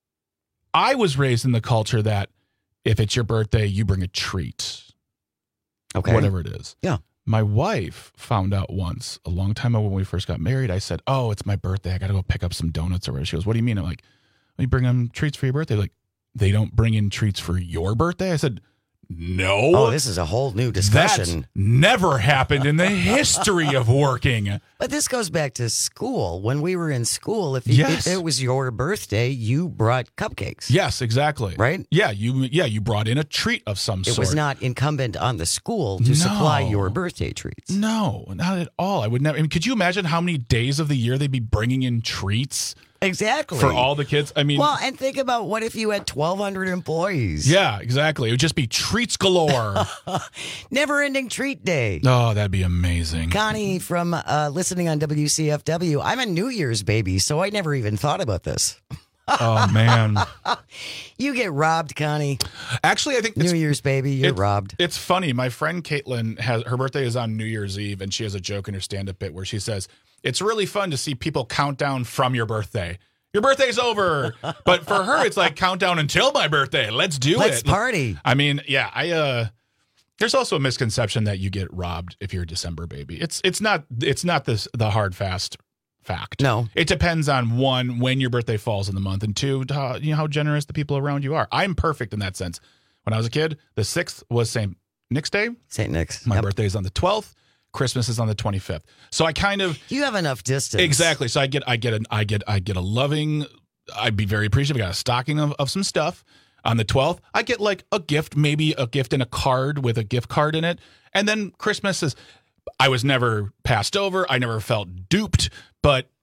I was raised in the culture that if it's your birthday, you bring a treat. Okay. Whatever it is. Yeah. My wife found out once, a long time ago when we first got married, I said, oh, it's my birthday. I got to go pick up some donuts or whatever. She goes, what do you mean? I'm like, well, you bring them treats for your birthday. Like, they don't bring in treats for your birthday? I said, no. Oh, this is a whole new discussion. That's never happened in the history of working. But this goes back to school. When we were in school, if, you, yes. if it was your birthday, you brought cupcakes. Yes, exactly. Right? Yeah, you yeah you brought in a treat of some it sort. It was not incumbent on the school to no. supply your birthday treats. No, not at all. I would never. I mean, could you imagine how many days of the year they'd be bringing in treats? Exactly. For all the kids. I mean, well, and think about what if you had twelve hundred employees? Yeah, exactly. It would just be treats galore. Never ending treat day. Oh, that'd be amazing. Connie from uh, listening on W C F W. I'm a New Year's baby, so I never even thought about this. Oh, man. You get robbed, Connie. Actually, I think New Year's baby, you're it, robbed. It's funny. My friend Caitlin, has her birthday is on New Year's Eve, and she has a joke in her stand-up bit where she says, it's really fun to see people count down from your birthday. Your birthday's over. But for her, it's like countdown until my birthday. Let's do Let's it. Let's party. I mean, yeah, I uh there's also a misconception that you get robbed if you're a December baby. It's it's not it's not this the hard fast fact. No. It depends on one, when your birthday falls in the month, and two, how, you know, how generous the people around you are. I'm perfect in that sense. When I was a kid, the sixth was Saint Nick's Day. Saint Nick's. My yep. birthday is on the twelfth. Christmas is on the twenty-fifth. So I kind of You have enough distance. Exactly. So I get I get an I get I get a loving I'd be very appreciative. I got a stocking of, of some stuff. On the twelfth, I get like a gift, maybe a gift and a card with a gift card in it. And then Christmas is I was never passed over. I never felt duped, but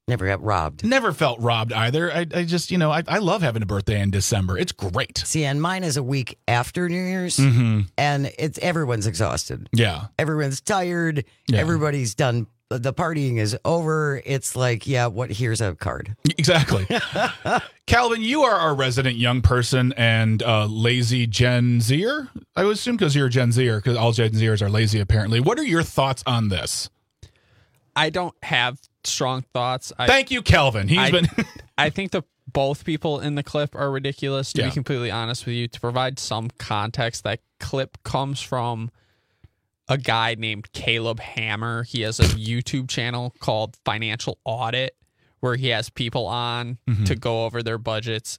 Never got robbed. Never felt robbed either. I, I just, you know, I, I love having a birthday in December. It's great. See, and mine is a week after New Year's, mm-hmm. and it's everyone's exhausted. Yeah. Everyone's tired. Yeah. Everybody's done. The partying is over. It's like, yeah, what? Here's a card. Exactly. Calvin, you are our resident young person and uh, lazy Gen Zer, I would assume, because you're a Gen Zer, because all Gen Zers are lazy, apparently. What are your thoughts on this? I don't have strong thoughts. I, Thank you, Calvin. He's I, been. I think the both people in the clip are ridiculous. To Yeah. be completely honest with you, to provide some context, that clip comes from a guy named Caleb Hammer. He has a YouTube channel called Financial Audit, where he has people on Mhm. to go over their budgets.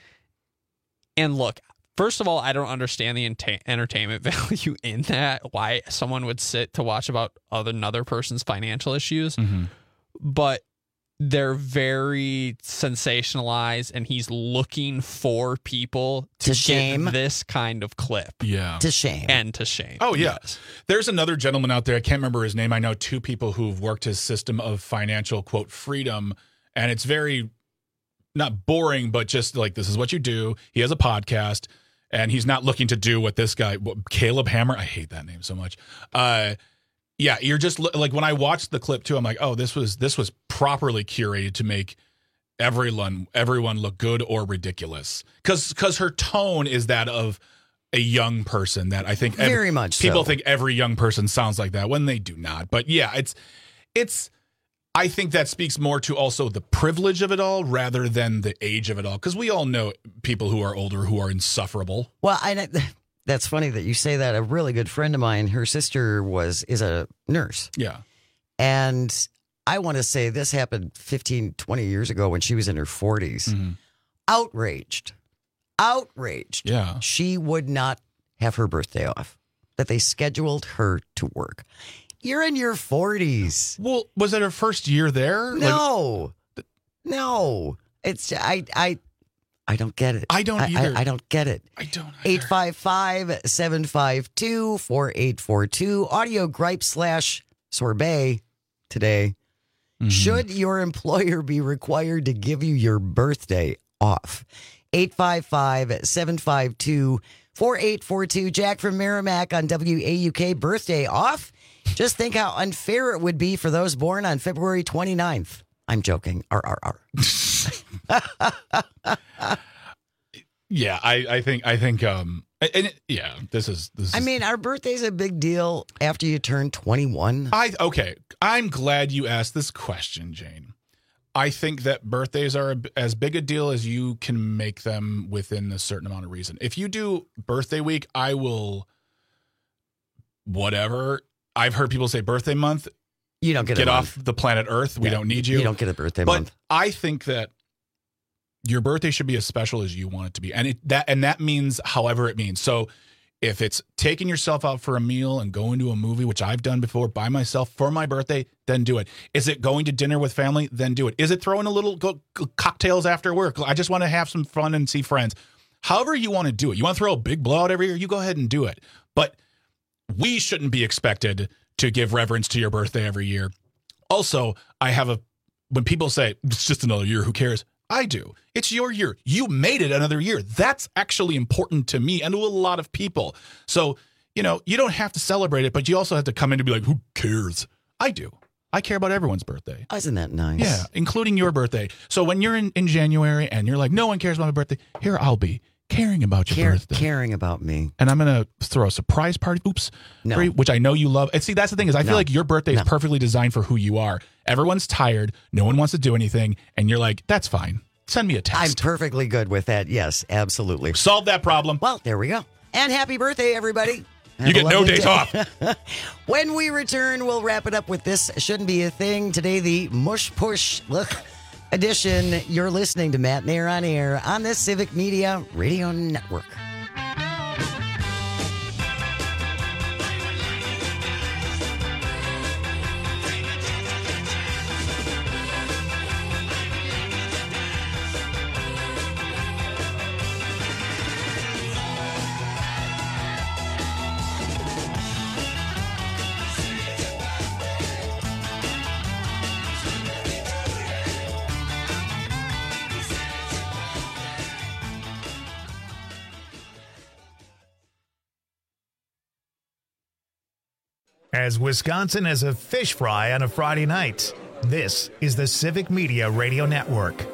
And look, first of all, I don't understand the enta- entertainment value in that. Why someone would sit to watch about other another person's financial issues. Mhm. But they're very sensationalized, and he's looking for people to, To shame. get this kind of clip. Yeah. To shame. And to shame. Oh, yeah. There's another gentleman out there. I can't remember his name. I know two people who've worked his system of financial, quote, freedom. And it's very, not boring, but just like, this is what you do. He has a podcast, and he's not looking to do what this guy, what, Caleb Hammer. I hate that name so much. Uh, yeah, you're just like, when I watched the clip too, I'm like, oh, this was this was properly curated to make everyone everyone look good or ridiculous. Because because her tone is that of a young person that I think Very much people so. think every young person sounds like that when they do not. But yeah, it's it's I think that speaks more to also the privilege of it all rather than the age of it all. Because we all know people who are older who are insufferable. Well, I that's funny that you say that. A really good friend of mine, her sister was is a nurse. Yeah. And I want to say this happened fifteen, twenty years ago when she was in her forties. Mm-hmm. Outraged. Outraged. Yeah. She would not have her birthday off, that they scheduled her to work. You're in your forties. Well, was it her first year there? No. Like, no. It's, I, I, I don't get it. I don't I, either. I, I don't get it. I don't eight five five, seven five two, four eight four two. Audio gripe slash sorbet today. Mm-hmm. Should your employer be required to give you your birthday off? eight five five, seven five two, four eight four two. Jack from Merrimack on W A U K. Birthday off? Just think how unfair it would be for those born on February twenty-ninth. I'm joking. R R R. Yeah, I, I think I think um and it, yeah, this is this is I mean, our birthday's a big deal after you turn twenty-one. I okay, I'm glad you asked this question, Jane. I think that birthdays are a, as big a deal as you can make them within a certain amount of reason. If you do birthday week, I will whatever. I've heard people say birthday month. You don't get get a off month. the planet Earth. We Yeah, don't need you. You don't get a birthday but month. I think that your birthday should be as special as you want it to be. And it that and that means however it means. So if it's taking yourself out for a meal and going to a movie, which I've done before by myself for my birthday, then do it. Is it going to dinner with family? Then do it. Is it throwing a little go, go, cocktails after work? I just want to have some fun and see friends. However you want to do it. You want to throw a big blowout every year? You go ahead and do it. But we shouldn't be expected to give reverence to your birthday every year. Also, I have a, when people say, it's just another year, who cares? I do. It's your year. You made it another year. That's actually important to me and to a lot of people. So, you know, you don't have to celebrate it, but you also have to come in and be like, who cares? I do. I care about everyone's birthday. Isn't that nice? Yeah, including your birthday. So when you're in, in January and you're like, no one cares about my birthday, here I'll be caring about your Care, birthday. Caring about me. And I'm going to throw a surprise party, oops, No. for you, which I know you love. And see, that's the thing is I No. feel like your birthday No. is perfectly designed for who you are. Everyone's tired. No one wants to do anything. And you're like, that's fine. Send me a text. I'm perfectly good with that. Yes, absolutely. Solve that problem. Well, there we go. And happy birthday, everybody. Have You a get no lovely days day. off. When we return, we'll wrap it up with This Shouldn't Be a Thing. Today, the Mush Push ugh, edition. You're listening to Matt Nair on Air on the Civic Media Radio Network. As Wisconsin has a fish fry on a Friday night. This is the Civic Media Radio Network.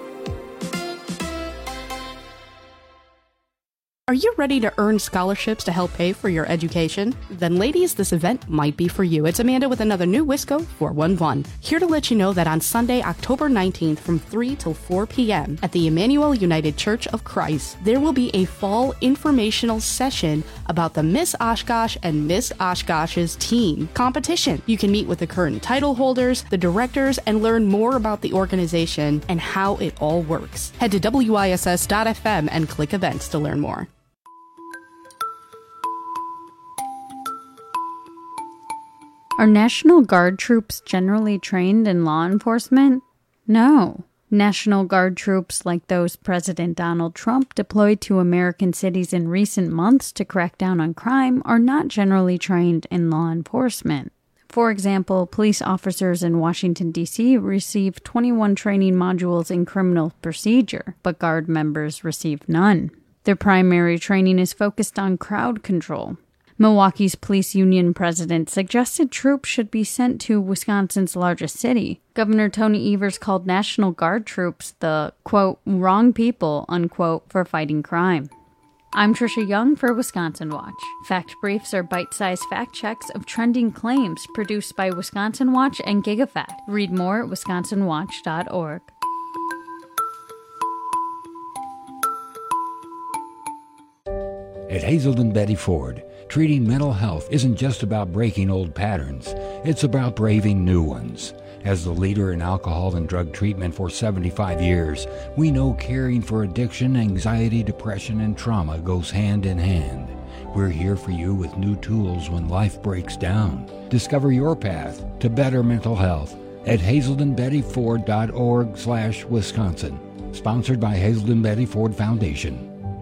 Are you ready to earn scholarships to help pay for your education? Then ladies, this event might be for you. It's Amanda with another new Wisco four one one. Here to let you know that on Sunday, October nineteenth from three till four p.m. at the Emmanuel United Church of Christ, there will be a fall informational session about the Miss Oshkosh and Miss Oshkosh's team competition. You can meet with the current title holders, the directors, and learn more about the organization and how it all works. Head to W I S S dot F M and click events to learn more. Are National Guard troops generally trained in law enforcement? No. National Guard troops like those President Donald Trump deployed to American cities in recent months to crack down on crime are not generally trained in law enforcement. For example, police officers in Washington, D C receive twenty-one training modules in criminal procedure, but Guard members receive none. Their primary training is focused on crowd control. Milwaukee's police union president suggested troops should be sent to Wisconsin's largest city. Governor Tony Evers called National Guard troops the, quote, wrong people, unquote, for fighting crime. I'm Trisha Young for Wisconsin Watch. Fact Briefs are bite-sized fact checks of trending claims produced by Wisconsin Watch and GigaFact. Read more at wisconsin watch dot org. At Hazelden Betty Ford, treating mental health isn't just about breaking old patterns, it's about braving new ones. As the leader in alcohol and drug treatment for seventy-five years, we know caring for addiction, anxiety, depression, and trauma goes hand in hand. We're here for you with new tools when life breaks down. Discover your path to better mental health at hazelden betty ford dot org slash Wisconsin. Sponsored by Hazelden Betty Ford Foundation.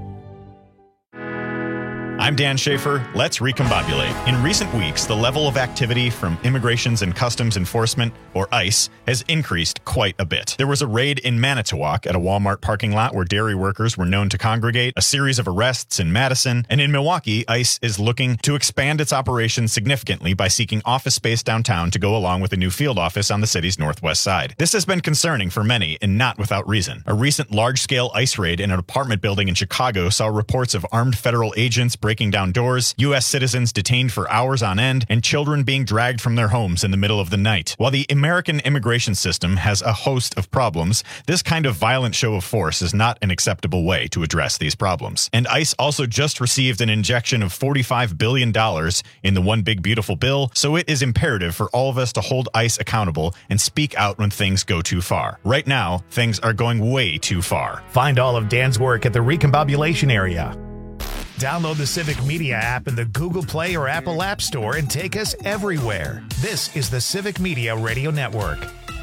I'm Dan Schaefer. Let's recombobulate. In recent weeks, the level of activity from Immigrations and Customs Enforcement, or ICE, has increased quite a bit. There was a raid in Manitowoc at a Walmart parking lot where dairy workers were known to congregate, a series of arrests in Madison, and in Milwaukee, ICE is looking to expand its operations significantly by seeking office space downtown to go along with a new field office on the city's northwest side. This has been concerning for many, and not without reason. A recent large-scale ICE raid in an apartment building in Chicago saw reports of armed federal agents breaking down doors, U S citizens detained for hours on end, and children being dragged from their homes in the middle of the night. While the American immigration system has a host of problems, this kind of violent show of force is not an acceptable way to address these problems. And ICE also just received an injection of forty-five billion dollars in the One Big Beautiful Bill, so it is imperative for all of us to hold ICE accountable and speak out when things go too far. Right now, things are going way too far. Find all of Dan's work at the Recombobulation area. Download the Civic Media app in the Google Play or Apple App Store and take us everywhere. This is the Civic Media Radio Network.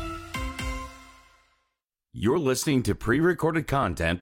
You're listening to pre-recorded content.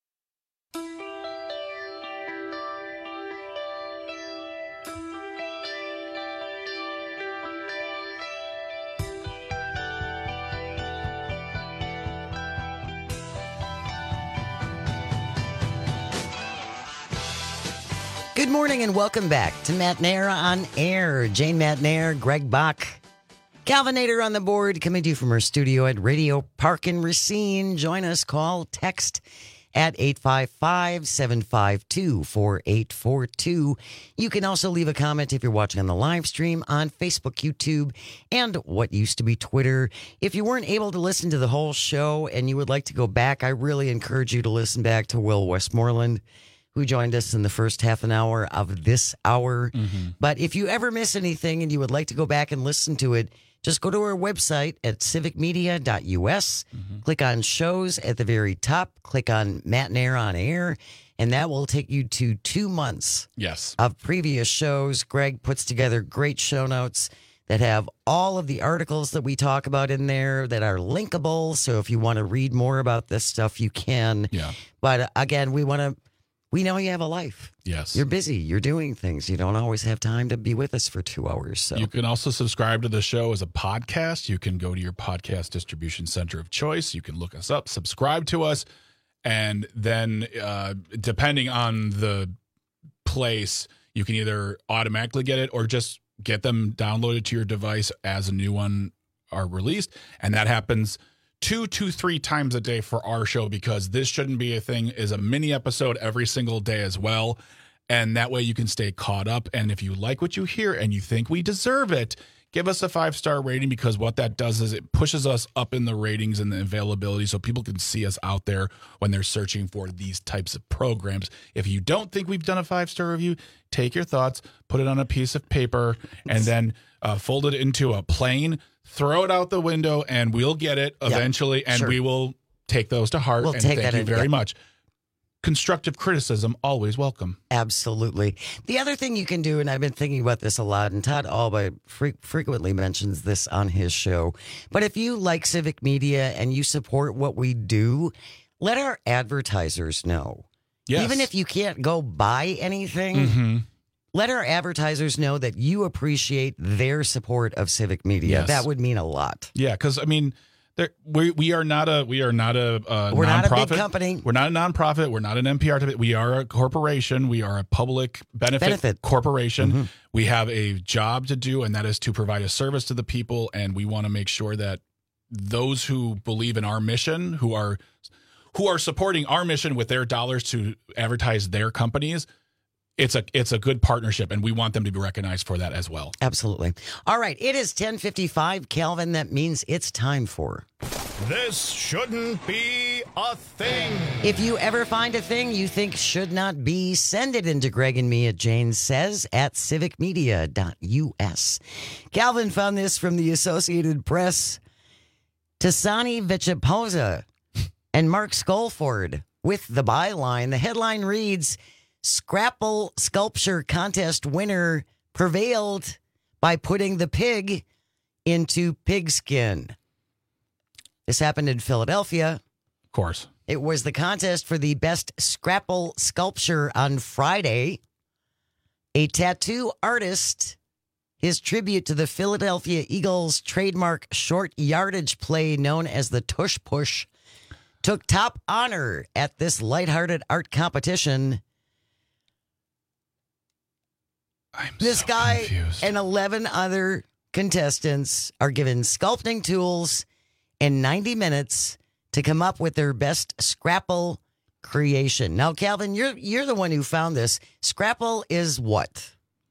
Good morning and welcome back to Matt Nair on Air. Jane Matt Nair, Greg Bach, Calvinator on the board, coming to you from our studio at Radio Park in Racine. Join us, call, text at eight five five, seven five two, four eight four two. You can also leave a comment if you're watching on the live stream on Facebook, YouTube, and what used to be Twitter. If you weren't able to listen to the whole show and you would like to go back, I really encourage you to listen back to Will Westmoreland, who joined us in the first half an hour of this hour. Mm-hmm. But if you ever miss anything and you would like to go back and listen to it, just go to our website at civic media dot U S, mm-hmm. click on shows at the very top, click on Matt Nair on Air, and that will take you to two months yes. of previous shows. Greg puts together great show notes that have all of the articles that we talk about in there that are linkable. So if you want to read more about this stuff, you can. Yeah. But again, we want to We know you have a life. Yes. You're busy. You're doing things. You don't always have time to be with us for two hours. So you can also subscribe to the show as a podcast. You can go to your podcast distribution center of choice. You can look us up, subscribe to us, and then uh, depending on the place, you can either automatically get it or just get them downloaded to your device as a new one are released. And that happens two to three times a day for our show, because This Shouldn't Be a Thing is a mini episode every single day as well. And that way you can stay caught up. And if you like what you hear and you think we deserve it, give us a five-star rating, because what that does is it pushes us up in the ratings and the availability so people can see us out there when they're searching for these types of programs. If you don't think we've done a five-star review, take your thoughts, put it on a piece of paper, and then uh, fold it into a plane, throw it out the window, and we'll get it eventually, yep, and sure. we will take those to heart. We'll and take thank that you in, very yep. much. Constructive criticism, always welcome. Absolutely. The other thing you can do, and I've been thinking about this a lot, and Todd Alba fre- frequently mentions this on his show, but if you like Civic Media and you support what we do, let our advertisers know. Yes. Even if you can't go buy anything, Mm-hmm. let our advertisers know that you appreciate their support of Civic Media. Yes. That would mean a lot. Yeah, because I mean, there, we we are not a we are not a, a We're nonprofit. not a big company. We're not a nonprofit. We're not an N P R. We are a corporation. We are a public benefit, Benefit. corporation. Mm-hmm. We have a job to do, and that is to provide a service to the people. And we want to make sure that those who believe in our mission, who are who are supporting our mission with their dollars to advertise their companies, it's a it's a good partnership, and we want them to be recognized for that as well. Absolutely. All right, it is ten fifty-five, Calvin. That means it's time for This Shouldn't Be a Thing. If you ever find a thing you think should not be, send it into Greg and me at Jane Says at civic media dot U S. Calvin found this from the Associated Press. Tasani Vichaposa and Mark Skolford with the byline. The headline reads, Scrapple Sculpture Contest winner prevailed by putting the pig into pigskin. This happened in Philadelphia. Of course. It was the contest for the best scrapple sculpture on Friday. A tattoo artist, his tribute to the Philadelphia Eagles trademark short yardage play known as the Tush Push, took top honor at this lighthearted art competition. I'm this so guy confused. and eleven other contestants are given sculpting tools and ninety minutes to come up with their best Scrapple creation. Now, Calvin, you're you're the one who found this. Scrapple is what?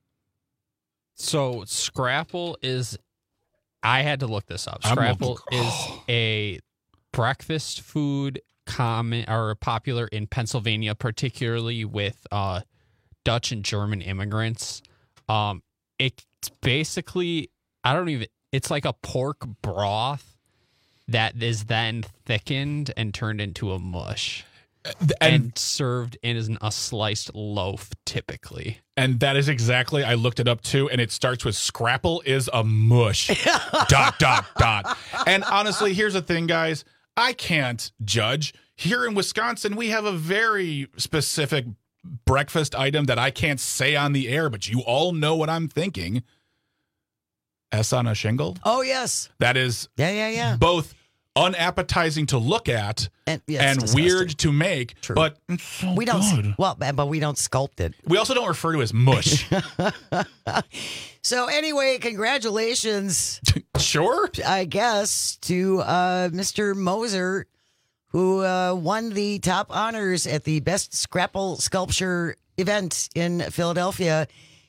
So Scrapple is, I had to look this up. I'm Scrapple looking- is a breakfast food common or popular in Pennsylvania, particularly with uh, Dutch and German immigrants. Um, it's basically, I don't even, it's like a pork broth that is then thickened and turned into a mush and, And- served in a sliced loaf typically. And that is exactly, I looked it up too, and it starts with Scrapple is a mush. dot, dot, dot. And honestly, here's the thing, guys. I can't judge. Here in Wisconsin, we have a very specific breakfast item that I can't say on the air, but you all know what I'm thinking. S on a shingle. Oh, yes. That is Yeah, yeah, yeah. both unappetizing to look at And, yeah, it's and disgusting. weird to make, True. but it's so We don't, good. well, but we don't sculpt it. We also don't refer to it as mush. So anyway, congratulations, Sure. I guess, to uh, Mister Moser, who uh, won the top honors at the Best Scrapple Sculpture event in Philadelphia.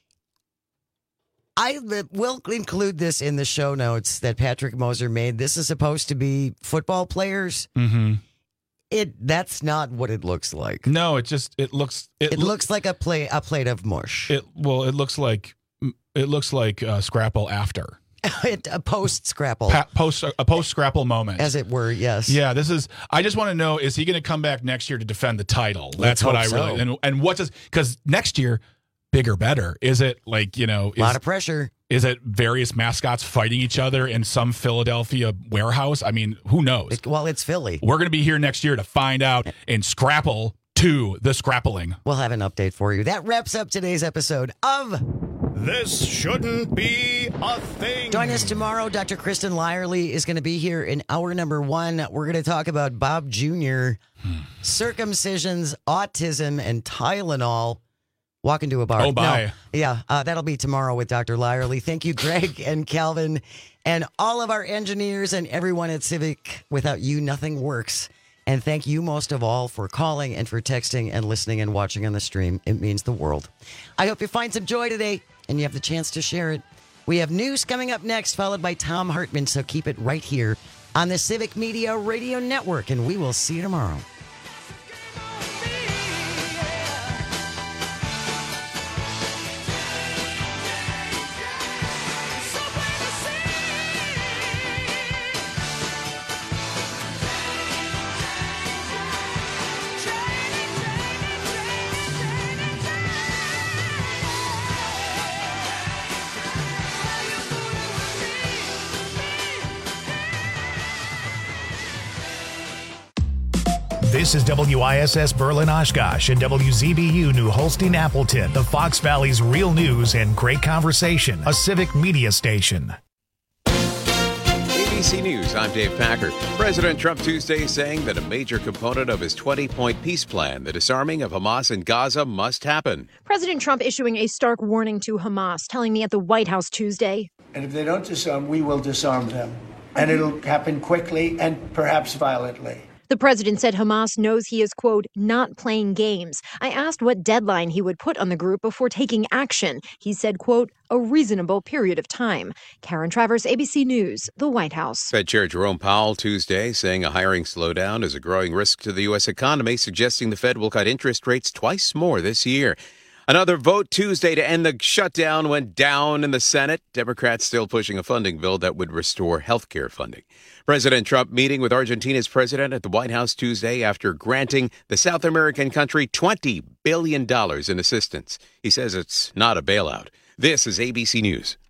I will include this in the show notes that Patrick Moser made. This is supposed to be football players. Mm-hmm. It that's not what it looks like. No, it just it looks it, It loo- looks like a play a plate of mush. it well it looks like it looks like uh, Scrapple after It, a post Scrapple, pa- post a post Scrapple moment. as it were. Yes. Yeah, this is. I just want to know: is he going to come back next year to defend the title? Let's That's what hope I really so. and and what does because next year, bigger, better. Is it like you know? A lot Is, of pressure. is it various mascots fighting each other in some Philadelphia warehouse? I mean, who knows? It, well, it's Philly. We're going to be here next year to find out in Scrapple two, the Scrappling. We'll have an update for you. That wraps up today's episode of This Shouldn't Be a Thing. Join us tomorrow. Doctor Kristen Lyerly is going to be here in hour number one. We're going to talk about Bob Junior, circumcisions, autism, and Tylenol. walk into a bar. Oh, bye. No, yeah, uh, that'll be tomorrow with Doctor Lyerly. Thank you, Greg and Calvin, and all of our engineers and everyone at Civic. Without you, nothing works. And thank you most of all for calling and for texting and listening and watching on the stream. It means the world. I hope you find some joy today and you have the chance to share it. We have news coming up next, followed by Tom Hartman, so keep it right here on the Civic Media Radio Network, and we will see you tomorrow. This is W I S S Berlin Oshkosh and W Z B U New Holstein Appleton, the Fox Valley's real news and great conversation, a civic media station. A B C News, I'm Dave Packer. President Trump Tuesday saying that a major component of his twenty-point peace plan, the disarming of Hamas in Gaza, must happen. President Trump issuing a stark warning to Hamas, telling me at the White House Tuesday. And if they don't disarm, we will disarm them. And it'll happen quickly and perhaps violently. The president said Hamas knows he is, quote, not playing games. I asked what deadline he would put on the group before taking action. He said, quote, a reasonable period of time. Karen Travers, A B C News, the White House. Fed Chair Jerome Powell Tuesday saying a hiring slowdown is a growing risk to the U S economy, suggesting the Fed will cut interest rates twice more this year. Another vote Tuesday to end the shutdown went down in the Senate. Democrats still pushing a funding bill that would restore health care funding. President Trump meeting with Argentina's president at the White House Tuesday after granting the South American country twenty billion dollars in assistance. He says it's not a bailout. This is A B C News.